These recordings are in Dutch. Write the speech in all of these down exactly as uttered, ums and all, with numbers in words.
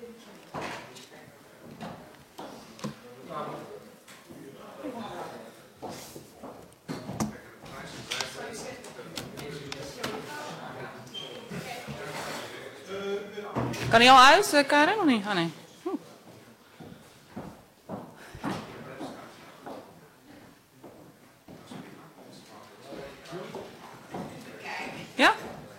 Kan hij al uit, Karen, of niet? Oh, nee. Hm. Ja?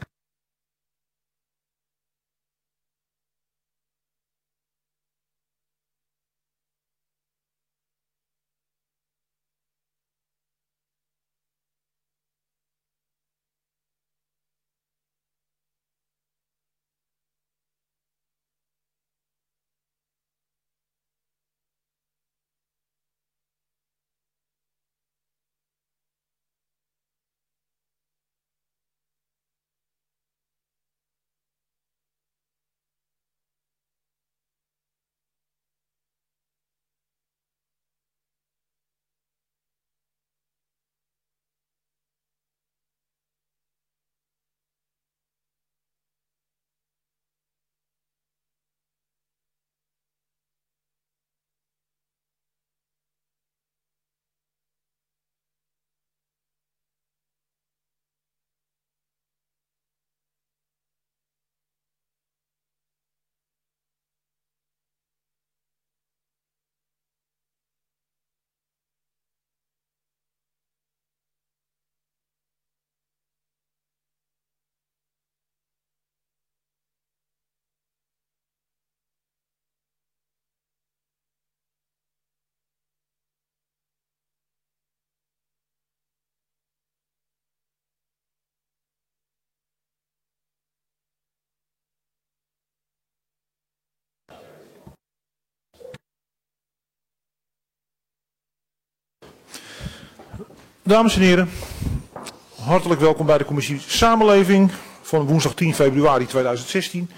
Dames en heren, hartelijk welkom bij de commissie Samenleving van woensdag tien februari tweeduizend zestien.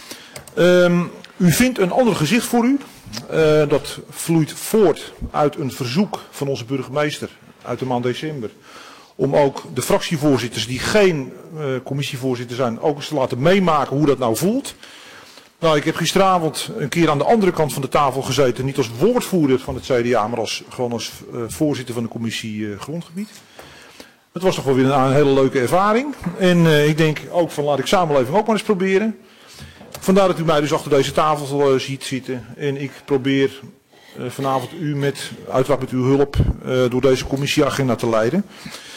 Um, u vindt een ander gezicht voor u. Uh, dat vloeit voort uit een verzoek van onze burgemeester uit de maand december. Om ook de fractievoorzitters die geen uh, commissievoorzitter zijn ook eens te laten meemaken hoe dat nou voelt. Nou, ik heb gisteravond een keer aan de andere kant van de tafel gezeten. Niet als woordvoerder van het C D A, maar als, gewoon als uh, voorzitter van de commissie uh, Grondgebied. Het was toch wel weer een, een hele leuke ervaring. En uh, ik denk ook van laat ik Samenleving ook maar eens proberen. Vandaar dat u mij dus achter deze tafel uh, ziet zitten. En ik probeer uh, vanavond u met, uiteraard met uw hulp, uh, door deze commissieagenda te leiden.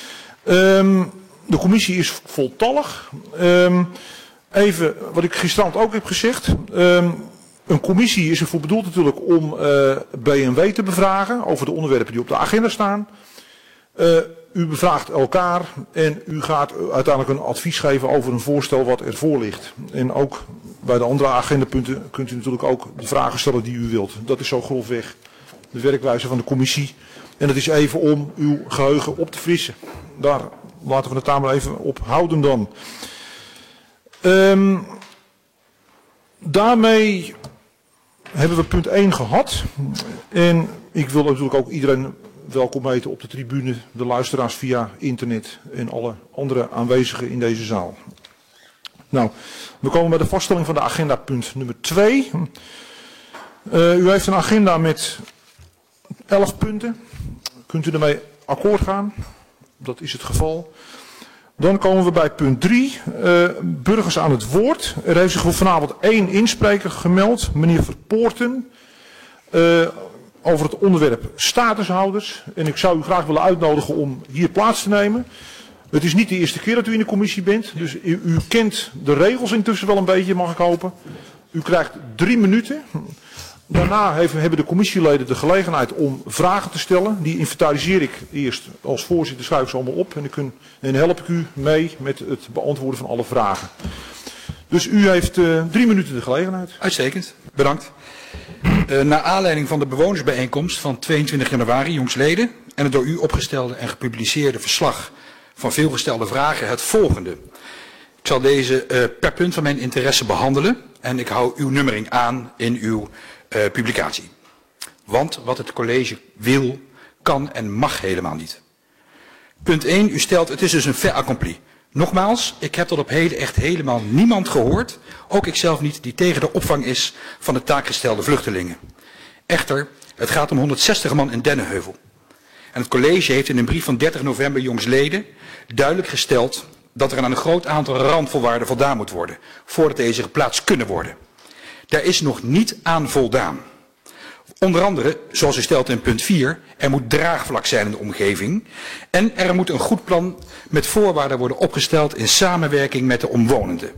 Um, de commissie is voltallig. Um, Even wat ik gisteravond ook heb gezegd. Um, een commissie is ervoor bedoeld natuurlijk om uh, B M W te bevragen over de onderwerpen die op de agenda staan. Uh, u bevraagt elkaar en u gaat uiteindelijk een advies geven over een voorstel wat ervoor ligt. En ook bij de andere agendapunten kunt u natuurlijk ook de vragen stellen die u wilt. Dat is zo grofweg de werkwijze van de commissie. En dat is even om uw geheugen op te frissen. Daar laten we het daar maar even op houden dan. Um, daarmee hebben we punt één gehad. En ik wil natuurlijk ook iedereen welkom heten op de tribune, de luisteraars via internet en alle andere aanwezigen in deze zaal. Nou, we komen bij de vaststelling van de agenda punt nummer twee. Uh, u heeft een agenda met elf punten. Kunt u ermee akkoord gaan? Dat is het geval. Dan komen we bij punt drie, uh, burgers aan het woord. Er heeft zich vanavond één inspreker gemeld, meneer Verpoorten, uh, over het onderwerp statushouders. En ik zou u graag willen uitnodigen om hier plaats te nemen. Het is niet de eerste keer dat u in de commissie bent, dus u, u kent de regels intussen wel een beetje, mag ik hopen. U krijgt drie minuten. Daarna hebben de commissieleden de gelegenheid om vragen te stellen. Die inventariseer ik eerst als voorzitter, schrijf ik ze allemaal op. En, ik kun, en help ik u mee met het beantwoorden van alle vragen. Dus u heeft uh, drie minuten de gelegenheid. Uitstekend, bedankt. Uh, naar aanleiding van de bewonersbijeenkomst van tweeëntwintig januari, jongsleden, en het door u opgestelde en gepubliceerde verslag van veelgestelde vragen het volgende. Ik zal deze uh, per punt van mijn interesse behandelen en ik hou uw nummering aan in uw uh, publicatie. Want wat het college wil, kan en mag helemaal niet. Punt één, u stelt het is dus een fait accompli. Nogmaals, ik heb tot op heden echt helemaal niemand gehoord, ook ikzelf niet, die tegen de opvang is van de taakgestelde vluchtelingen. Echter, het gaat om honderdzestig man in Dennenheuvel. En het college heeft in een brief van dertig november jongsleden duidelijk gesteld dat er aan een groot aantal randvoorwaarden voldaan moet worden, voordat deze geplaatst kunnen worden. Daar is nog niet aan voldaan. Onder andere, zoals u stelt in punt vier, er moet draagvlak zijn in de omgeving en er moet een goed plan met voorwaarden worden opgesteld in samenwerking met de omwonenden.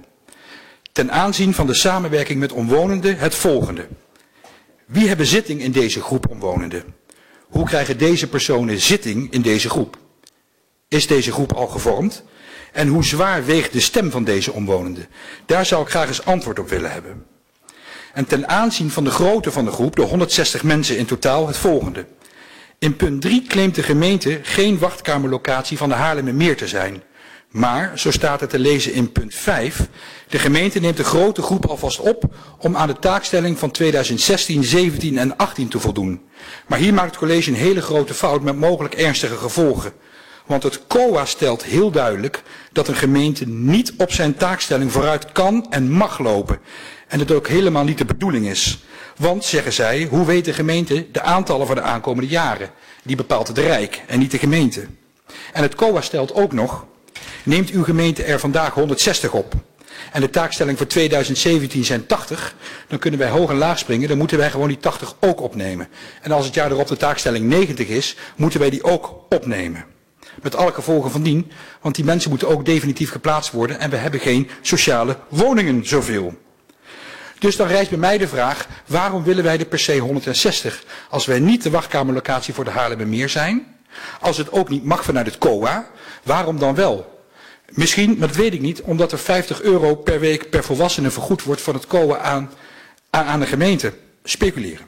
Ten aanzien van de samenwerking met omwonenden het volgende. Wie hebben zitting in deze groep omwonenden? Hoe krijgen deze personen zitting in deze groep? Is deze groep al gevormd? En hoe zwaar weegt de stem van deze omwonenden? Daar zou ik graag eens antwoord op willen hebben. En ten aanzien van de grootte van de groep, de honderdzestig mensen in totaal, het volgende. In punt drie claimt de gemeente geen wachtkamerlocatie van de Haarlemmermeer te zijn. Maar, zo staat het te lezen in punt vijf, de gemeente neemt de grote groep alvast op om aan de taakstelling van tweeduizend zestien, zeventien en achttien te voldoen. Maar hier maakt het college een hele grote fout met mogelijk ernstige gevolgen. Want het C O A stelt heel duidelijk dat een gemeente niet op zijn taakstelling vooruit kan en mag lopen. En dat ook helemaal niet de bedoeling is. Want, zeggen zij, hoe weet de gemeente de aantallen voor de aankomende jaren? Die bepaalt het Rijk en niet de gemeente. En het C O A stelt ook nog, neemt uw gemeente er vandaag honderdzestig op en de taakstelling voor tweeduizend zeventien zijn tachtig, dan kunnen wij hoog en laag springen, dan moeten wij gewoon die tachtig ook opnemen. En als het jaar erop de taakstelling negentig is, moeten wij die ook opnemen. Met alle gevolgen van dien, want die mensen moeten ook definitief geplaatst worden en we hebben geen sociale woningen zoveel. Dus dan rijst bij mij de vraag, waarom willen wij er per se honderdzestig als wij niet de wachtkamerlocatie voor de Haarlemmermeer zijn? Als het ook niet mag vanuit het C O A, waarom dan wel? Misschien, maar dat weet ik niet, omdat er vijftig euro per week per volwassene vergoed wordt van het C O A aan, aan de gemeente. Speculeren.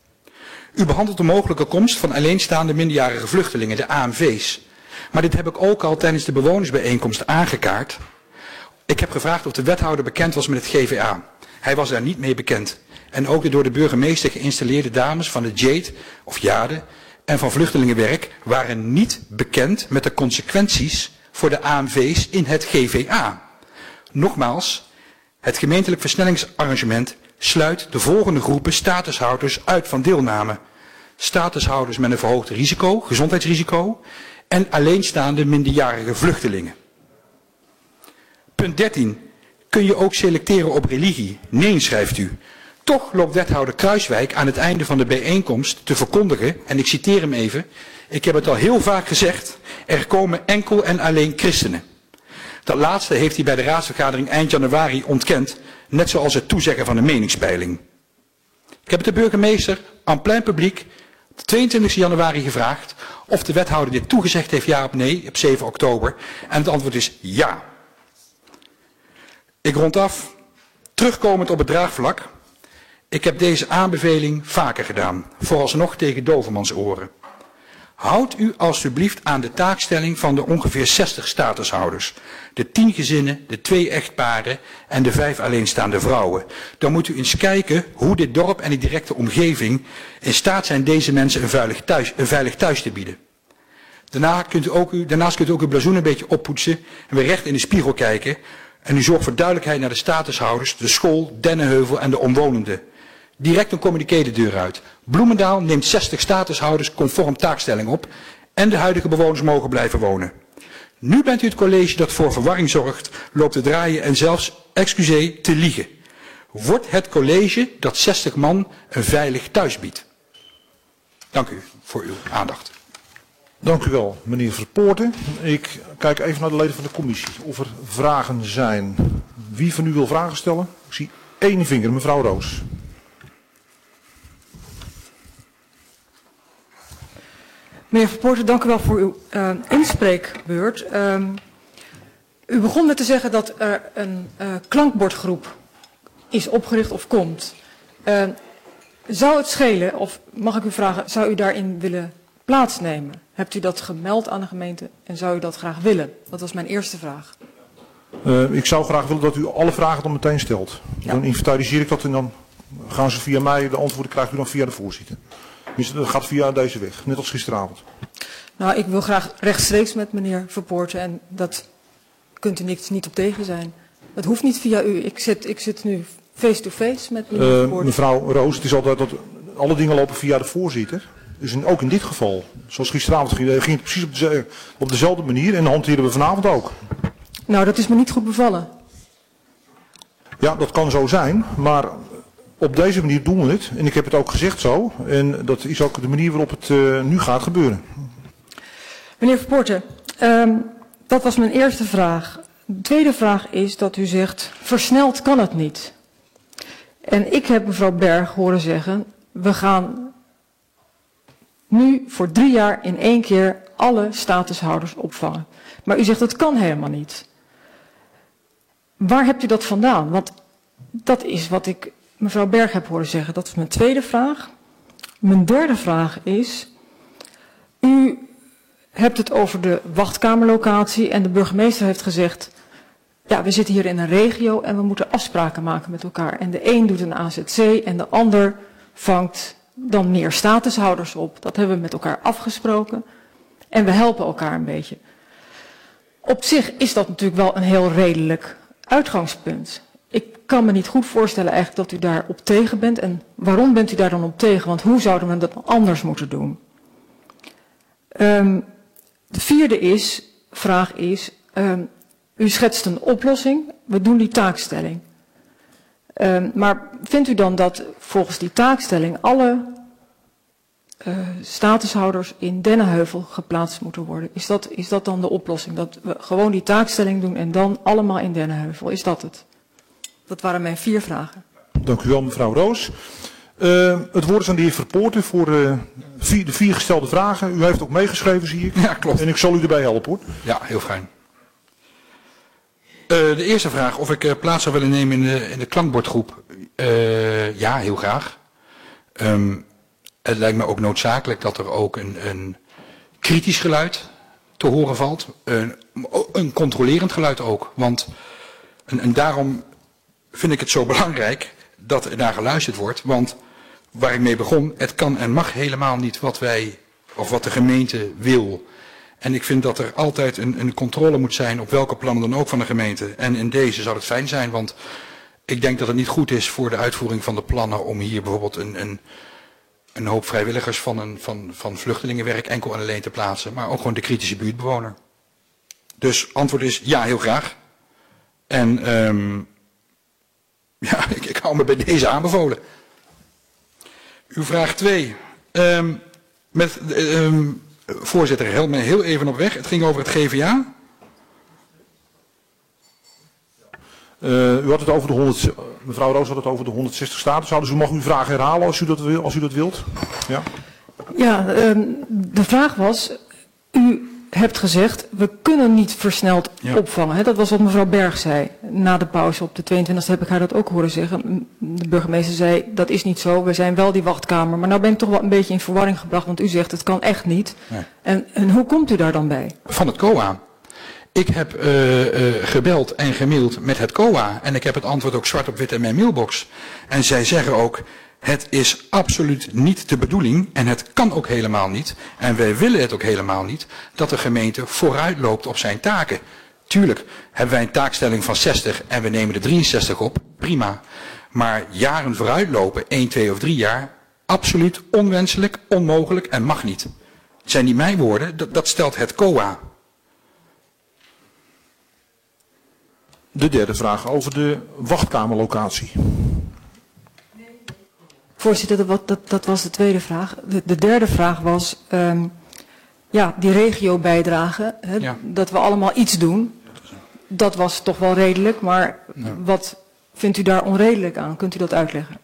U behandelt de mogelijke komst van alleenstaande minderjarige vluchtelingen, de A M V's. Maar dit heb ik ook al tijdens de bewonersbijeenkomst aangekaart. Ik heb gevraagd of de wethouder bekend was met het G V A. Hij was daar niet mee bekend. En ook de door de burgemeester geïnstalleerde dames van de Jade of Jade en van Vluchtelingenwerk waren niet bekend met de consequenties voor de A M V's in het G V A. Nogmaals, het gemeentelijk versnellingsarrangement sluit de volgende groepen statushouders uit van deelname. Statushouders met een verhoogd risico, gezondheidsrisico en alleenstaande minderjarige vluchtelingen. Punt dertien. Kun je ook selecteren op religie? Nee, schrijft u. Toch loopt wethouder Kruiswijk aan het einde van de bijeenkomst te verkondigen, en ik citeer hem even, ik heb het al heel vaak gezegd, er komen enkel en alleen christenen. Dat laatste heeft hij bij de raadsvergadering eind januari ontkend, net zoals het toezeggen van een meningspeiling. Ik heb het de burgemeester aan plein publiek op tweeëntwintigste januari gevraagd of de wethouder dit toegezegd heeft, ja of nee, op zeven oktober. En het antwoord is ja. Ik rond af, terugkomend op het draagvlak. Ik heb deze aanbeveling vaker gedaan, vooralsnog tegen dovenmansoren. Houd u alstublieft aan de taakstelling van de ongeveer zestig statushouders, de tien gezinnen, de twee echtparen en de vijf alleenstaande vrouwen. Dan moet u eens kijken hoe dit dorp en die directe omgeving in staat zijn deze mensen een veilig thuis, een veilig thuis te bieden. Daarna kunt u ook u, daarnaast kunt u ook uw blazoen een beetje oppoetsen en weer recht in de spiegel kijken. En u zorgt voor duidelijkheid naar de statushouders, de school, Dennenheuvel en de omwonenden. Direct een communiqué de deur uit. Bloemendaal neemt zestig statushouders conform taakstelling op en de huidige bewoners mogen blijven wonen. Nu bent u het college dat voor verwarring zorgt, loopt te draaien en zelfs, excusez, te liegen. Wordt het college dat zestig man een veilig thuis biedt? Dank u voor uw aandacht. Dank u wel, meneer Verpoorten. Ik kijk even naar de leden van de commissie of er vragen zijn. Wie van u wil vragen stellen? Ik zie één vinger, mevrouw Roos. Meneer Verpoorten, dank u wel voor uw uh, inspreekbeurt. Um, u begon met te zeggen dat er een uh, klankbordgroep is opgericht of komt. Uh, zou het schelen, of mag ik u vragen, zou u daarin willen plaatsnemen? Hebt u dat gemeld aan de gemeente en zou u dat graag willen? Dat was mijn eerste vraag. Uh, ik zou graag willen dat u alle vragen dan meteen stelt. Ja. Dan inventariseer ik dat en dan gaan ze via mij, de antwoorden krijgt u dan via de voorzitter. Dus dat gaat via deze weg, net als gisteravond. Nou, ik wil graag rechtstreeks met meneer Verpoorten en dat kunt u niks, niet op tegen zijn. Het hoeft niet via u. Ik zit, ik zit nu face-to-face met Uh, meneer mevrouw Roos, het is altijd dat alle dingen lopen via de voorzitter. Dus in, ook in dit geval, zoals gisteravond ging, ging het precies op, de, op dezelfde manier en dat hanteren we vanavond ook. Nou, dat is me niet goed bevallen. Ja, dat kan zo zijn, maar op deze manier doen we het. En ik heb het ook gezegd zo. En dat is ook de manier waarop het uh, nu gaat gebeuren. Meneer Verpoorten, um, dat was mijn eerste vraag. De tweede vraag is dat u zegt, versneld kan het niet. En ik heb mevrouw Berg horen zeggen, we gaan nu voor drie jaar in één keer alle statushouders opvangen. Maar u zegt, dat kan helemaal niet. Waar hebt u dat vandaan? Want dat is wat ik mevrouw Berg heb horen zeggen. Dat is mijn tweede vraag. Mijn derde vraag is, u hebt het over de wachtkamerlocatie en de burgemeester heeft gezegd, ja, we zitten hier in een regio en we moeten afspraken maken met elkaar. En de een doet een A Z C en de ander vangt dan meer statushouders op. Dat hebben we met elkaar afgesproken en we helpen elkaar een beetje. Op zich is dat natuurlijk wel een heel redelijk uitgangspunt. Ik kan me niet goed voorstellen eigenlijk dat u daar op tegen bent. En waarom bent u daar dan op tegen? Want hoe zouden we dat anders moeten doen? Um, de vierde is, vraag is, um, u schetst een oplossing. We doen die taakstelling. Um, maar vindt u dan dat volgens die taakstelling alle uh, statushouders in Dennenheuvel geplaatst moeten worden? Is dat, is dat dan de oplossing? Dat we gewoon die taakstelling doen en dan allemaal in Dennenheuvel? Is dat het? Dat waren mijn vier vragen. Dank u wel, mevrouw Roos. Uh, het woord is aan de heer Verpoorten voor uh, vier, de vier gestelde vragen. U heeft ook meegeschreven, zie ik. Ja, klopt. En ik zal u erbij helpen, hoor. Ja, heel fijn. Uh, de eerste vraag, of ik uh, plaats zou willen nemen in de, in de klankbordgroep. Uh, ja, heel graag. Um, het lijkt me ook noodzakelijk dat er ook een, een kritisch geluid te horen valt. Een, een controlerend geluid ook. Want, en, en daarom vind ik het zo belangrijk dat er naar geluisterd wordt. Want waar ik mee begon, het kan en mag helemaal niet wat wij, of wat de gemeente wil. En ik vind dat er altijd een, een controle moet zijn op welke plannen dan ook van de gemeente. En in deze zou het fijn zijn, want ik denk dat het niet goed is voor de uitvoering van de plannen om hier bijvoorbeeld een, een, een hoop vrijwilligers van, een, van, van vluchtelingenwerk enkel en alleen te plaatsen. Maar ook gewoon de kritische buurtbewoner. Dus antwoord is ja, heel graag. En um, ja, ik, ik hou me bij deze aanbevolen. Uw vraag twee. Um, met... Um, Voorzitter, help me heel even op weg. Het ging over het G V A. Uh, u had het over de honderd, mevrouw Roos had het over de honderdzestig statushouders. U mag uw vraag herhalen als u dat, wil, als u dat wilt. Ja, ja um, de vraag was, u hebt gezegd, we kunnen niet versneld ja. opvangen. Hè? Dat was wat mevrouw Berg zei. Na de pauze op de tweeëntwintigste heb ik haar dat ook horen zeggen. De burgemeester zei, dat is niet zo, we zijn wel die wachtkamer. Maar nou ben ik toch wel een beetje in verwarring gebracht, want u zegt, het kan echt niet. Nee. En, en hoe komt u daar dan bij? Van het C O A. Ik heb uh, uh, gebeld en gemaild met het C O A. En ik heb het antwoord ook zwart op wit in mijn mailbox. En zij zeggen ook, het is absoluut niet de bedoeling, en het kan ook helemaal niet, en wij willen het ook helemaal niet, dat de gemeente vooruit loopt op zijn taken. Tuurlijk hebben wij een taakstelling van zestig en we nemen de drieënzestig op, prima. Maar jaren vooruitlopen, één, twee of drie jaar, absoluut onwenselijk, onmogelijk en mag niet. Het zijn niet mijn woorden, dat, dat stelt het C O A. De derde vraag over de wachtkamerlocatie. Voorzitter, dat, dat, dat was de tweede vraag. De, de derde vraag was, um, ja, die regiobijdrage, hè, ja. dat we allemaal iets doen. Dat was toch wel redelijk, maar ja. wat vindt u daar onredelijk aan? Kunt u dat uitleggen?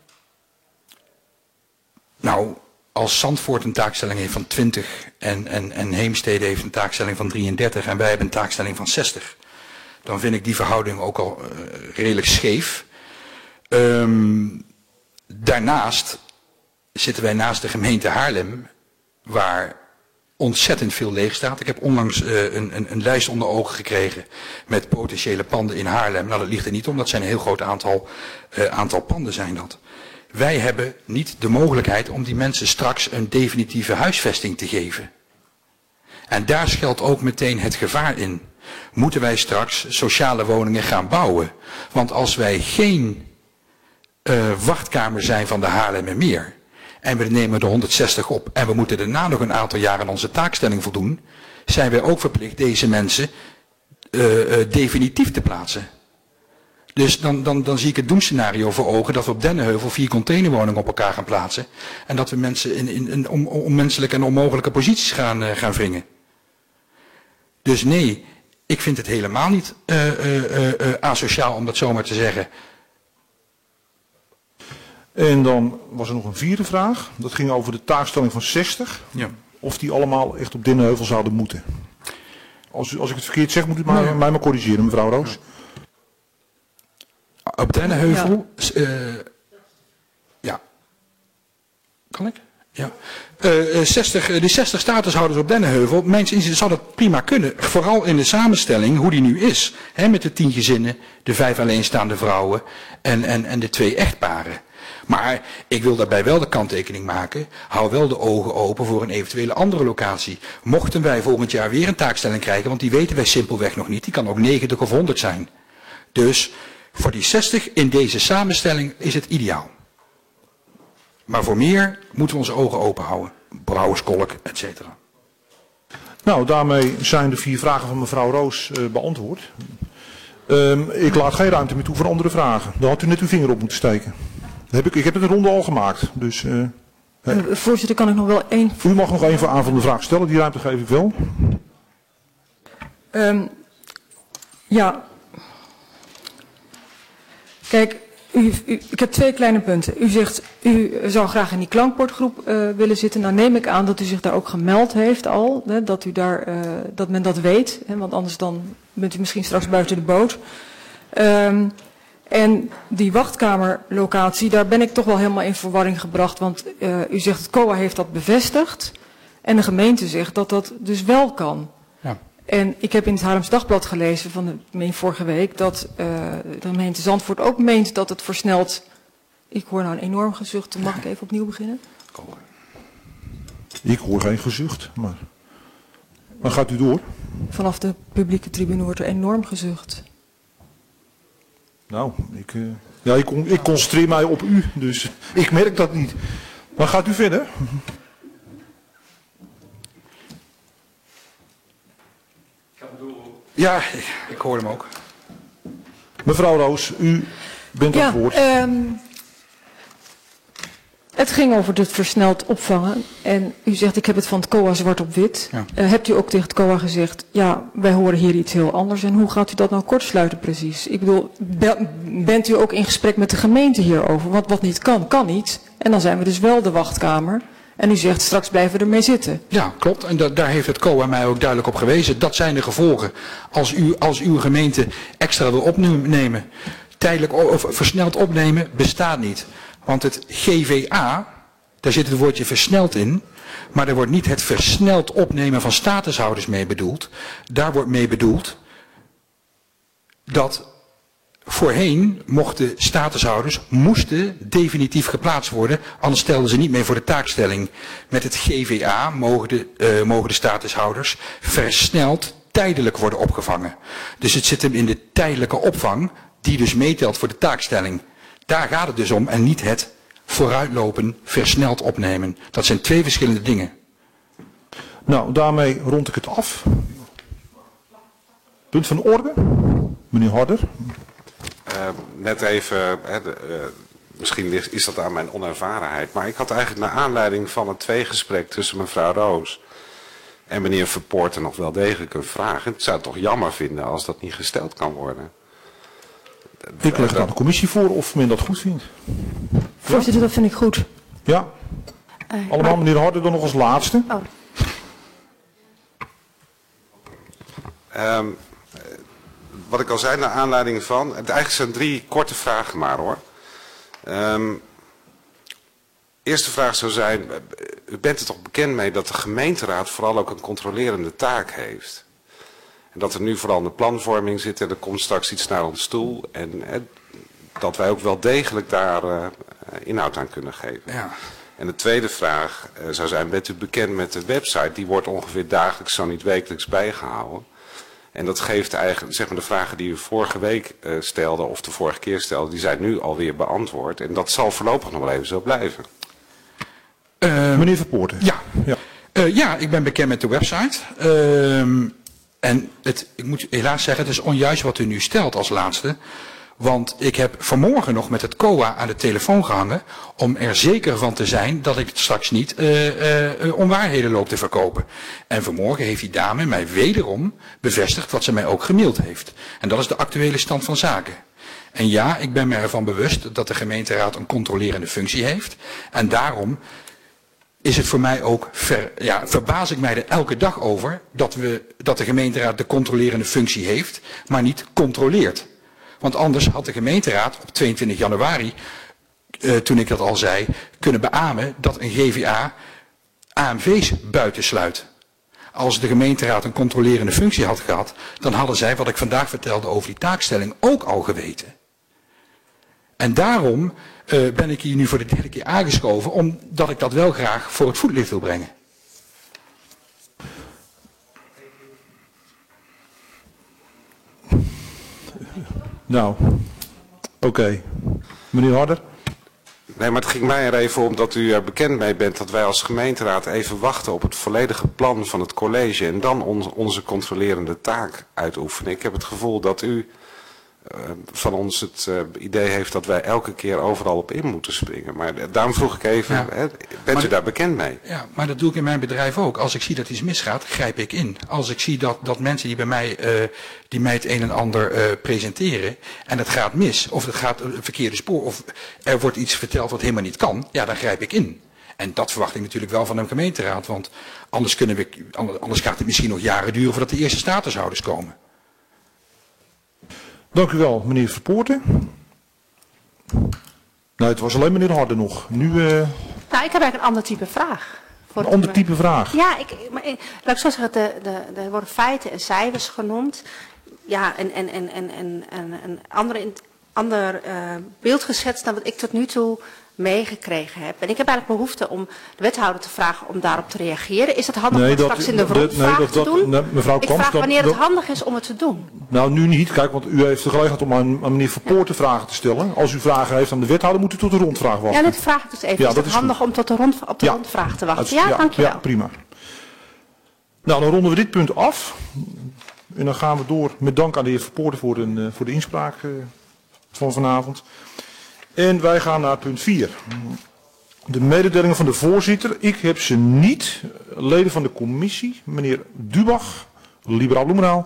Nou, als Zandvoort een taakstelling heeft van twintig en, en, en Heemstede heeft een taakstelling van drieëndertig en wij hebben een taakstelling van zestig, dan vind ik die verhouding ook al uh, redelijk scheef. Um, Daarnaast zitten wij naast de gemeente Haarlem, waar ontzettend veel leeg staat. Ik heb onlangs uh, een, een, een lijst onder ogen gekregen met potentiële panden in Haarlem. Nou, dat ligt er niet om, dat zijn een heel groot aantal, uh, aantal panden zijn dat. Wij hebben niet de mogelijkheid om die mensen straks een definitieve huisvesting te geven. En daar schuilt ook meteen het gevaar in. moeten wij straks sociale woningen gaan bouwen. Want als wij geen uh, wachtkamer zijn van de Haarlemmermeer en we nemen de honderdzestig op en we moeten daarna nog een aantal jaren aan onze taakstelling voldoen, zijn wij ook verplicht deze mensen uh, uh, definitief te plaatsen. Dus dan, dan, dan zie ik het doemscenario voor ogen dat we op Dennenheuvel vier containerwoningen op elkaar gaan plaatsen. En dat we mensen in, in, in on, onmenselijke en onmogelijke posities gaan, uh, gaan wringen. Dus nee, ik vind het helemaal niet uh, uh, uh, uh, asociaal om dat zomaar te zeggen. En dan was er nog een vierde vraag. Dat ging over de taakstelling van zestig. Ja. Of die allemaal echt op Dennenheuvel zouden moeten. Als, als ik het verkeerd zeg, moet u maar, nee. mij maar corrigeren, mevrouw Roos. Ja. Op Dennenheuvel, ja. Uh, ja. Kan ik? Ja. Uh, zestig, die zestig statushouders op Dennenheuvel, mijns inziens zou dat prima kunnen. Vooral in de samenstelling, hoe die nu is. Hè, met de tien gezinnen, de vijf alleenstaande vrouwen en, en, en de twee echtparen. Maar ik wil daarbij wel de kanttekening maken. Hou wel de ogen open voor een eventuele andere locatie. Mochten wij volgend jaar weer een taakstelling krijgen, want die weten wij simpelweg nog niet. Die kan ook negentig of honderd zijn. Dus voor die zestig in deze samenstelling is het ideaal. Maar voor meer moeten we onze ogen open houden. Brouwerskolk, et cetera. Nou, daarmee zijn de vier vragen van mevrouw Roos uh, beantwoord. Um, ik laat geen ruimte meer toe voor andere vragen. Daar had u net uw vinger op moeten steken. Dat heb ik, ik heb het een ronde al gemaakt. Dus, uh, uh, voorzitter, kan ik nog wel één... U mag nog één voor aanvullende vraag stellen. Die ruimte geef ik wel. Um, ja... Kijk, u, u, ik heb twee kleine punten. U zegt, u zou graag in die klankbordgroep uh, willen zitten. Nou neem ik aan dat u zich daar ook gemeld heeft al. Hè, dat, u daar, uh, dat men dat weet. Hè, want anders dan bent u misschien straks buiten de boot. Um, en die wachtkamerlocatie, daar ben ik toch wel helemaal in verwarring gebracht. Want uh, u zegt, het C O A heeft dat bevestigd. En de gemeente zegt dat dat dus wel kan. Ja. En ik heb in het Haarlems Dagblad gelezen van de, meen vorige week dat uh, de gemeente Zandvoort ook meent dat het versnelt. Ik hoor nou een enorm gezucht. Mag ik even opnieuw beginnen? Ik hoor geen gezucht, maar... Maar gaat u door? Vanaf de publieke tribune wordt er enorm gezucht. Nou, ik, uh, ja, ik, ik concentreer mij op u, dus ik merk dat niet. Maar gaat u verder? Ja, ik, ik hoor hem ook. Mevrouw Roos, u bent aan het woord. Ja, um, het ging over het versneld opvangen. En u zegt, ik heb het van het C O A zwart op wit. Ja. Uh, hebt u ook tegen het C O A gezegd, ja, wij horen hier iets heel anders. En hoe gaat u dat nou kortsluiten precies? Ik bedoel, bent u ook in gesprek met de gemeente hierover? Want wat niet kan, kan niet. En dan zijn we dus wel de wachtkamer. En u zegt, straks blijven we ermee zitten. Ja, klopt. En da daar heeft het C O A mij ook duidelijk op gewezen. Dat zijn de gevolgen. Als u als uw gemeente extra wil opnemen, tijdelijk of versneld opnemen, bestaat niet. Want het G V A, daar zit het woordje versneld in, maar er wordt niet het versneld opnemen van statushouders mee bedoeld. Daar wordt mee bedoeld dat voorheen mochten statushouders, moesten definitief geplaatst worden, anders stelden ze niet mee voor de taakstelling. Met het G V A mogen de, uh, mogen de statushouders versneld tijdelijk worden opgevangen. Dus het zit hem in de tijdelijke opvang, die dus meetelt voor de taakstelling. Daar gaat het dus om en niet het vooruitlopen, versneld opnemen. Dat zijn twee verschillende dingen. Nou, daarmee rond ik het af. Punt van orde. Meneer Harder. Uh, net even, hè, de, uh, misschien is, is dat aan mijn onervarenheid, maar ik had eigenlijk naar aanleiding van het tweegesprek tussen mevrouw Roos en meneer Verpoorten nog wel degelijk een vraag. En ik zou het toch jammer vinden als dat niet gesteld kan worden. Ik leg daar de commissie voor of men dat goed vindt. Voorzitter, ja? Dat vind ik goed. Ja. Uh, Allemaal maar... meneer Harder dan nog als laatste. Oh. Um, wat ik al zei naar aanleiding van, het eigenlijk zijn drie korte vragen maar hoor. Um, eerste vraag zou zijn, u bent er toch bekend mee dat de gemeenteraad vooral ook een controlerende taak heeft. En dat er nu vooral in de planvorming zit en er komt straks iets naar ons toe. En eh, dat wij ook wel degelijk daar uh, inhoud aan kunnen geven. Ja. En de tweede vraag uh, zou zijn, bent u bekend met de website? Die wordt ongeveer dagelijks, zo niet wekelijks bijgehouden. En dat geeft eigenlijk, zeg maar, de vragen die u vorige week uh, stelde of de vorige keer stelde, die zijn nu alweer beantwoord. En dat zal voorlopig nog wel even zo blijven. Uh, Meneer Verpoorten. Ja. Ja. Uh, ja, ik ben bekend met de website. Uh, en het, ik moet helaas zeggen, het is onjuist wat u nu stelt als laatste. Want ik heb vanmorgen nog met het C O A aan de telefoon gehangen om er zeker van te zijn dat ik straks niet uh, uh, uh, onwaarheden loop te verkopen. En vanmorgen heeft die dame mij wederom bevestigd wat ze mij ook gemaild heeft. En dat is de actuele stand van zaken. En ja, ik ben me ervan bewust dat de gemeenteraad een controlerende functie heeft. En daarom is het voor mij ook, ver, ja, verbaas ik mij er elke dag over dat, we, dat de gemeenteraad de controlerende functie heeft, maar niet controleert. Want anders had de gemeenteraad op tweeëntwintig januari, uh, toen ik dat al zei, kunnen beamen dat een G V A A M V's buitensluit. Als de gemeenteraad een controlerende functie had gehad, dan hadden zij, wat ik vandaag vertelde over die taakstelling, ook al geweten. En daarom uh, ben ik hier nu voor de derde keer aangeschoven, omdat ik dat wel graag voor het voetlicht wil brengen. Nou, oké. Okay. Meneer Harder? Nee, maar het ging mij er even om dat u er bekend mee bent dat wij als gemeenteraad even wachten op het volledige plan van het college en dan on onze controlerende taak uitoefenen. Ik heb het gevoel dat u uh, van ons het uh, idee heeft dat wij elke keer overal op in moeten springen. Maar uh, daarom vroeg ik even, ja, hè, bent u dat, daar bekend mee? Ja, maar dat doe ik in mijn bedrijf ook. Als ik zie dat iets misgaat, grijp ik in. Als ik zie dat, dat mensen die bij mij, uh, die mij het een en ander uh, presenteren en het gaat mis, of het gaat een verkeerde spoor, of er wordt iets verteld wat helemaal niet kan, ja, dan grijp ik in. En dat verwacht ik natuurlijk wel van een gemeenteraad, want anders, kunnen we, anders gaat het misschien nog jaren duren voordat de eerste statushouders komen. Dank u wel, meneer Verpoorten. Nou, het was alleen meneer Harder nog. Nu, uh... Nou, ik heb eigenlijk een ander type vraag. Voor een ander type vraag? Ja, ik, maar, laat ik zo zeggen, de, de, er worden feiten en cijfers genoemd. Ja, en, en, en, en, en, en een andere, ander uh, beeld geschetst dan wat ik tot nu toe meegekregen heb. En ik heb eigenlijk behoefte om de wethouder te vragen om daarop te reageren. Is het handig nee, om het dat, straks in de rondvraag nee, te doen? Nee, mevrouw ik Kamps, vraag wanneer dat, het handig is om het te doen. Nou, nu niet. Kijk, want u heeft de gelegenheid om aan, aan meneer Verpoorten ja. vragen te stellen. Als u vragen heeft aan de wethouder, moet u tot de rondvraag wachten. Ja, dit vraag ik dus even. Ja, is dat het is handig goed. om tot de rond, op de ja. rondvraag te wachten? Ja, ja, dankjewel. Ja, prima. Nou, dan ronden we dit punt af. En dan gaan we door met dank aan de heer Verpoorten voor, een, voor de inspraak uh, van vanavond. En wij gaan naar punt vier. De mededelingen van de voorzitter. Ik heb ze niet. Leden van de commissie. Meneer Dubach, Liberaal Bloemendaal.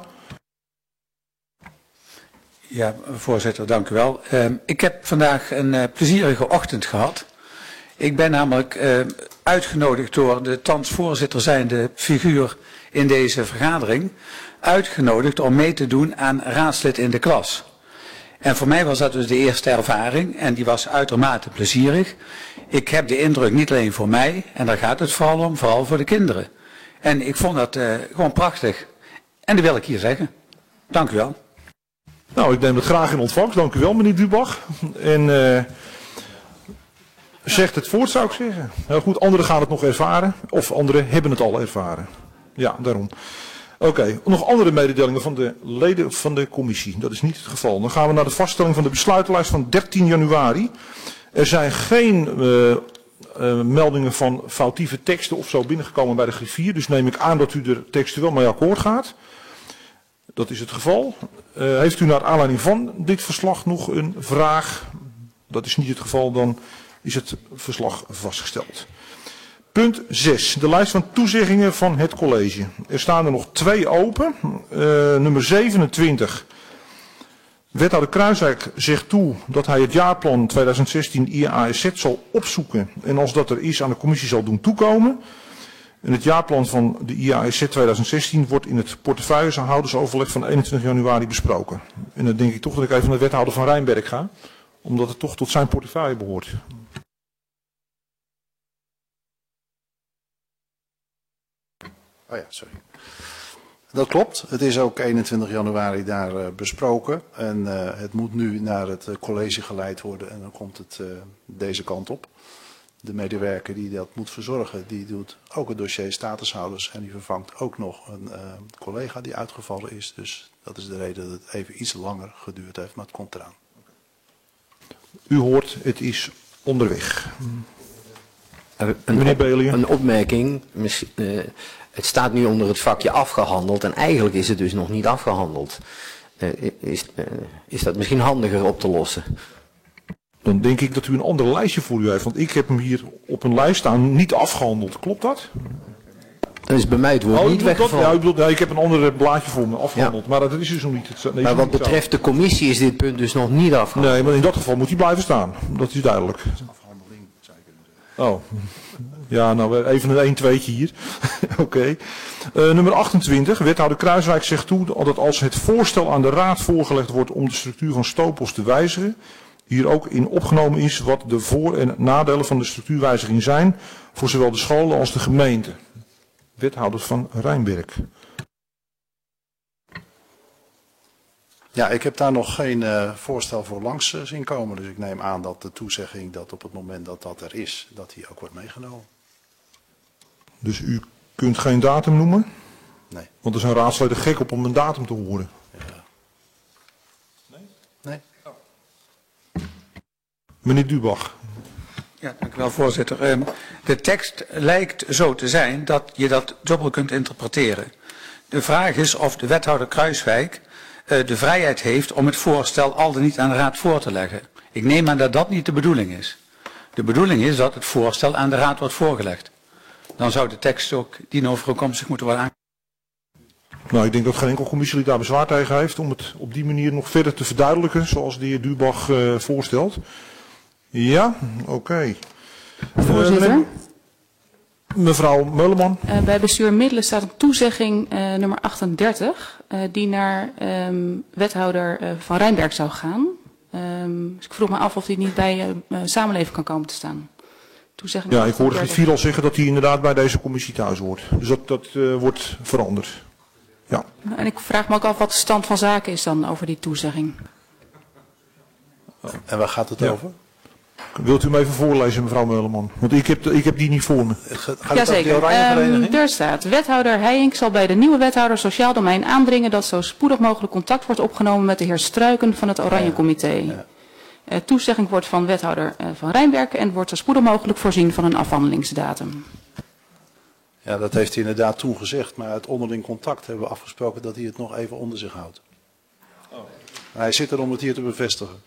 Ja, voorzitter, dank u wel. Uh, ik heb vandaag een uh, plezierige ochtend gehad. Ik ben namelijk uh, uitgenodigd door de thans voorzitter zijnde figuur in deze vergadering. Uitgenodigd om mee te doen aan raadslid in de klas. En voor mij was dat dus de eerste ervaring en die was uitermate plezierig. Ik heb de indruk niet alleen voor mij, en daar gaat het vooral om, vooral voor de kinderen. En ik vond dat uh, gewoon prachtig. En dat wil ik hier zeggen. Dank u wel. Nou, ik neem het graag in ontvangst. Dank u wel, meneer Dubach. En uh, zegt het voort, zou ik zeggen. Heel goed, anderen gaan het nog ervaren. Of anderen hebben het al ervaren. Ja, daarom. Oké, okay. Nog andere mededelingen van de leden van de commissie. Dat is niet het geval. Dan gaan we naar de vaststelling van de besluitenlijst van dertien januari. Er zijn geen uh, uh, meldingen van foutieve teksten of zo binnengekomen bij de griffier. Dus neem ik aan dat u er textueel mee akkoord gaat. Dat is het geval. Uh, heeft u naar aanleiding van dit verslag nog een vraag? Dat is niet het geval, dan is het verslag vastgesteld. Punt zes. De lijst van toezeggingen van het college. Er staan er nog twee open. Uh, nummer zevenentwintig. Wethouder Kruijswijk zegt toe dat hij het jaarplan tweeduizend zestien I A S Z zal opzoeken. En als dat er is aan de commissie zal doen toekomen. En het jaarplan van de I A S Z tweeduizend zestien wordt in het portefeuillehoudersoverleg van eenentwintig januari besproken. En dan denk ik toch dat ik even naar de wethouder van Rijnberg ga. Omdat het toch tot zijn portefeuille behoort. Oh ja, sorry. Dat klopt. Het is ook eenentwintig januari daar uh, besproken. En uh, het moet nu naar het uh, college geleid worden. En dan komt het uh, deze kant op. de medewerker die dat moet verzorgen, die doet ook het dossier statushouders en die vervangt ook nog een uh, collega die uitgevallen is. Dus dat is de reden dat het even iets langer geduurd heeft, maar het komt eraan. U hoort, het is onderweg. Een, Meneer Beelingen. Een opmerking. Uh, het staat nu onder het vakje afgehandeld en eigenlijk is het dus nog niet afgehandeld. Uh, is, uh, is dat misschien handiger op te lossen? Dan denk ik dat u een ander lijstje voor u heeft. Want ik heb hem hier op een lijst staan, niet afgehandeld. Klopt dat? Dat is bij mij het woord oh, niet weggevallen. Ja, ik, bedoel, ja, ik heb een ander blaadje voor me afgehandeld. Ja. Maar dat is dus nog niet. Het, nee, maar wat betreft de commissie is dit punt dus nog niet afgehandeld. Nee, maar in dat geval moet hij blijven staan. Dat is duidelijk. Afhandeling, zou je kunnen Oh. zeggen. Ja, nou even een een-tweetje hier. Oké. Okay. Uh, nummer achtentwintig. Wethouder Kruiswijk zegt toe dat als het voorstel aan de raad voorgelegd wordt om de structuur van Stopos te wijzigen, hier ook in opgenomen is wat de voor- en nadelen van de structuurwijziging zijn voor zowel de scholen als de gemeente. Wethouder van Rijnberk. Ja, ik heb daar nog geen uh, voorstel voor langs uh, zien komen. Dus ik neem aan dat de toezegging dat op het moment dat dat er is, dat die ook wordt meegenomen. Dus u kunt geen datum noemen? Nee. Want er zijn raadsleden gek op om een datum te horen. Ja. Nee? Nee. Oh. Meneer Dubach. Ja, dank u wel, voorzitter. Um, de tekst lijkt zo te zijn dat je dat dubbel kunt interpreteren. De vraag is of de wethouder Kruiswijk uh, de vrijheid heeft om het voorstel al dan niet aan de raad voor te leggen. Ik neem aan dat dat niet de bedoeling is. De bedoeling is dat het voorstel aan de raad wordt voorgelegd. Dan zou de tekst ook dienovereenkomstig moeten worden aangekomen. Nou, ik denk dat geen enkel commissielid daar bezwaar tegen heeft om het op die manier nog verder te verduidelijken, zoals de heer Dubach uh, voorstelt. Ja, oké. Okay. Voorzitter. Uh, mevrouw Meuleman. Uh, bij bestuur middelen staat een toezegging uh, nummer achtendertig, uh, die naar um, wethouder uh, van Rijnberk zou gaan. Um, dus ik vroeg me af of die niet bij uh, uh, samenleving kan komen te staan. Toezegging ja, ik hoorde achtendertig. Giet al zeggen dat hij inderdaad bij deze commissie thuis hoort. Dus dat, dat uh, wordt veranderd. Ja. En ik vraag me ook af wat de stand van zaken is dan over die toezegging. En waar gaat het ja. over? Wilt u hem even voorlezen, mevrouw Meuleman? Want ik heb, ik heb die niet voor me. Jazeker. Um, er staat, wethouder Heijink zal bij de nieuwe wethouder Sociaal Domein aandringen dat zo spoedig mogelijk contact wordt opgenomen met de heer Struiken van het Oranje Comité. Ja. Uh, toezegging wordt van wethouder uh, van Rijnberk en wordt zo spoedig mogelijk voorzien van een afhandelingsdatum. Ja, dat heeft hij inderdaad toen gezegd, maar uit onderling contact hebben we afgesproken dat hij het nog even onder zich houdt. Oh. Hij zit er om het hier te bevestigen.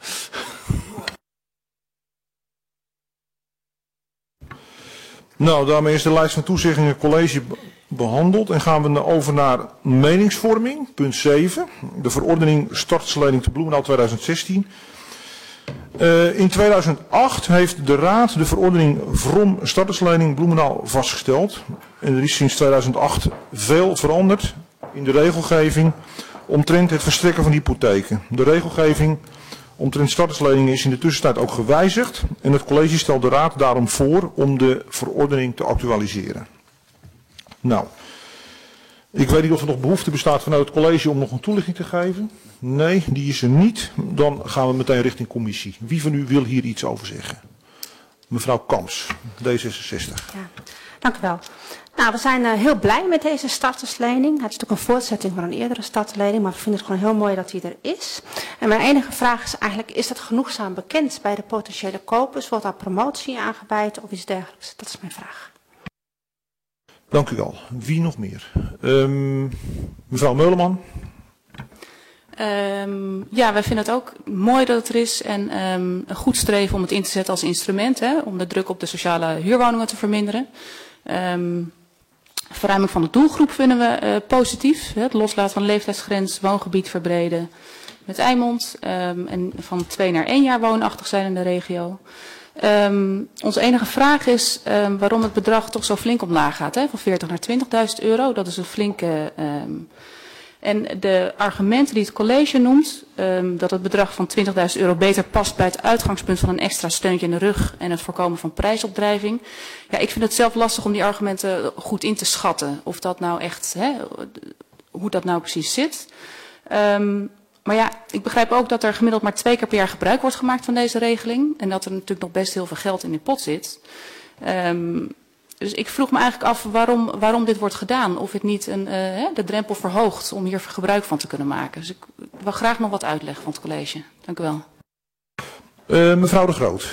Nou, daarmee is de lijst van toezeggingen college behandeld en gaan we over naar meningsvorming, punt zeven. De verordening starterslening te Bloemendaal tweeduizend zestien. Uh, in tweeduizend acht heeft de Raad de verordening Vrom starterslening Bloemendaal vastgesteld. En er is sinds tweeduizend acht veel veranderd in de regelgeving omtrent het verstrekken van hypotheken. De regelgeving omtrent startersleningen is in de tussentijd ook gewijzigd en het college stelt de Raad daarom voor om de verordening te actualiseren. Nou, ik weet niet of er nog behoefte bestaat vanuit het college om nog een toelichting te geven. Nee, die is er niet. Dan gaan we meteen richting commissie. Wie van u wil hier iets over zeggen? Mevrouw Kamps, D zesenzestig. Ja, dank u wel. Nou, we zijn uh, heel blij met deze starterslening. Het is natuurlijk een voortzetting van een eerdere starterslening, maar we vinden het gewoon heel mooi dat die er is. En mijn enige vraag is eigenlijk, is dat genoegzaam bekend bij de potentiële kopers? Wordt daar promotie aangeweid of iets dergelijks? Dat is mijn vraag. Dank u wel. Wie nog meer? Um, mevrouw Meuleman. Um, ja, wij vinden het ook mooi dat het er is en um, een goed streven om het in te zetten als instrument, hè, om de druk op de sociale huurwoningen te verminderen. Um, verruiming van de doelgroep vinden we uh, positief. Hè, het loslaten van de leeftijdsgrens, woongebied verbreden met Eimond um, en van twee naar één jaar woonachtig zijn in de regio. Um, onze enige vraag is um, waarom het bedrag toch zo flink omlaag gaat, hè, van veertig naar twintigduizend euro. Dat is een flinke... Um, en de argumenten die het college noemt, um, dat het bedrag van twintigduizend euro beter past bij het uitgangspunt van een extra steuntje in de rug en het voorkomen van prijsopdrijving. Ja, ik vind het zelf lastig om die argumenten goed in te schatten. Of dat nou echt, hè, hoe dat nou precies zit. Um, maar ja, ik begrijp ook dat er gemiddeld maar twee keer per jaar gebruik wordt gemaakt van deze regeling. En dat er natuurlijk nog best heel veel geld in de pot zit. Um, dus ik vroeg me eigenlijk af waarom, waarom dit wordt gedaan. Of het niet een, uh, de drempel verhoogt om hier gebruik van te kunnen maken. Dus ik wil graag nog wat uitleg van het college. Dank u wel. Uh, mevrouw De Groot.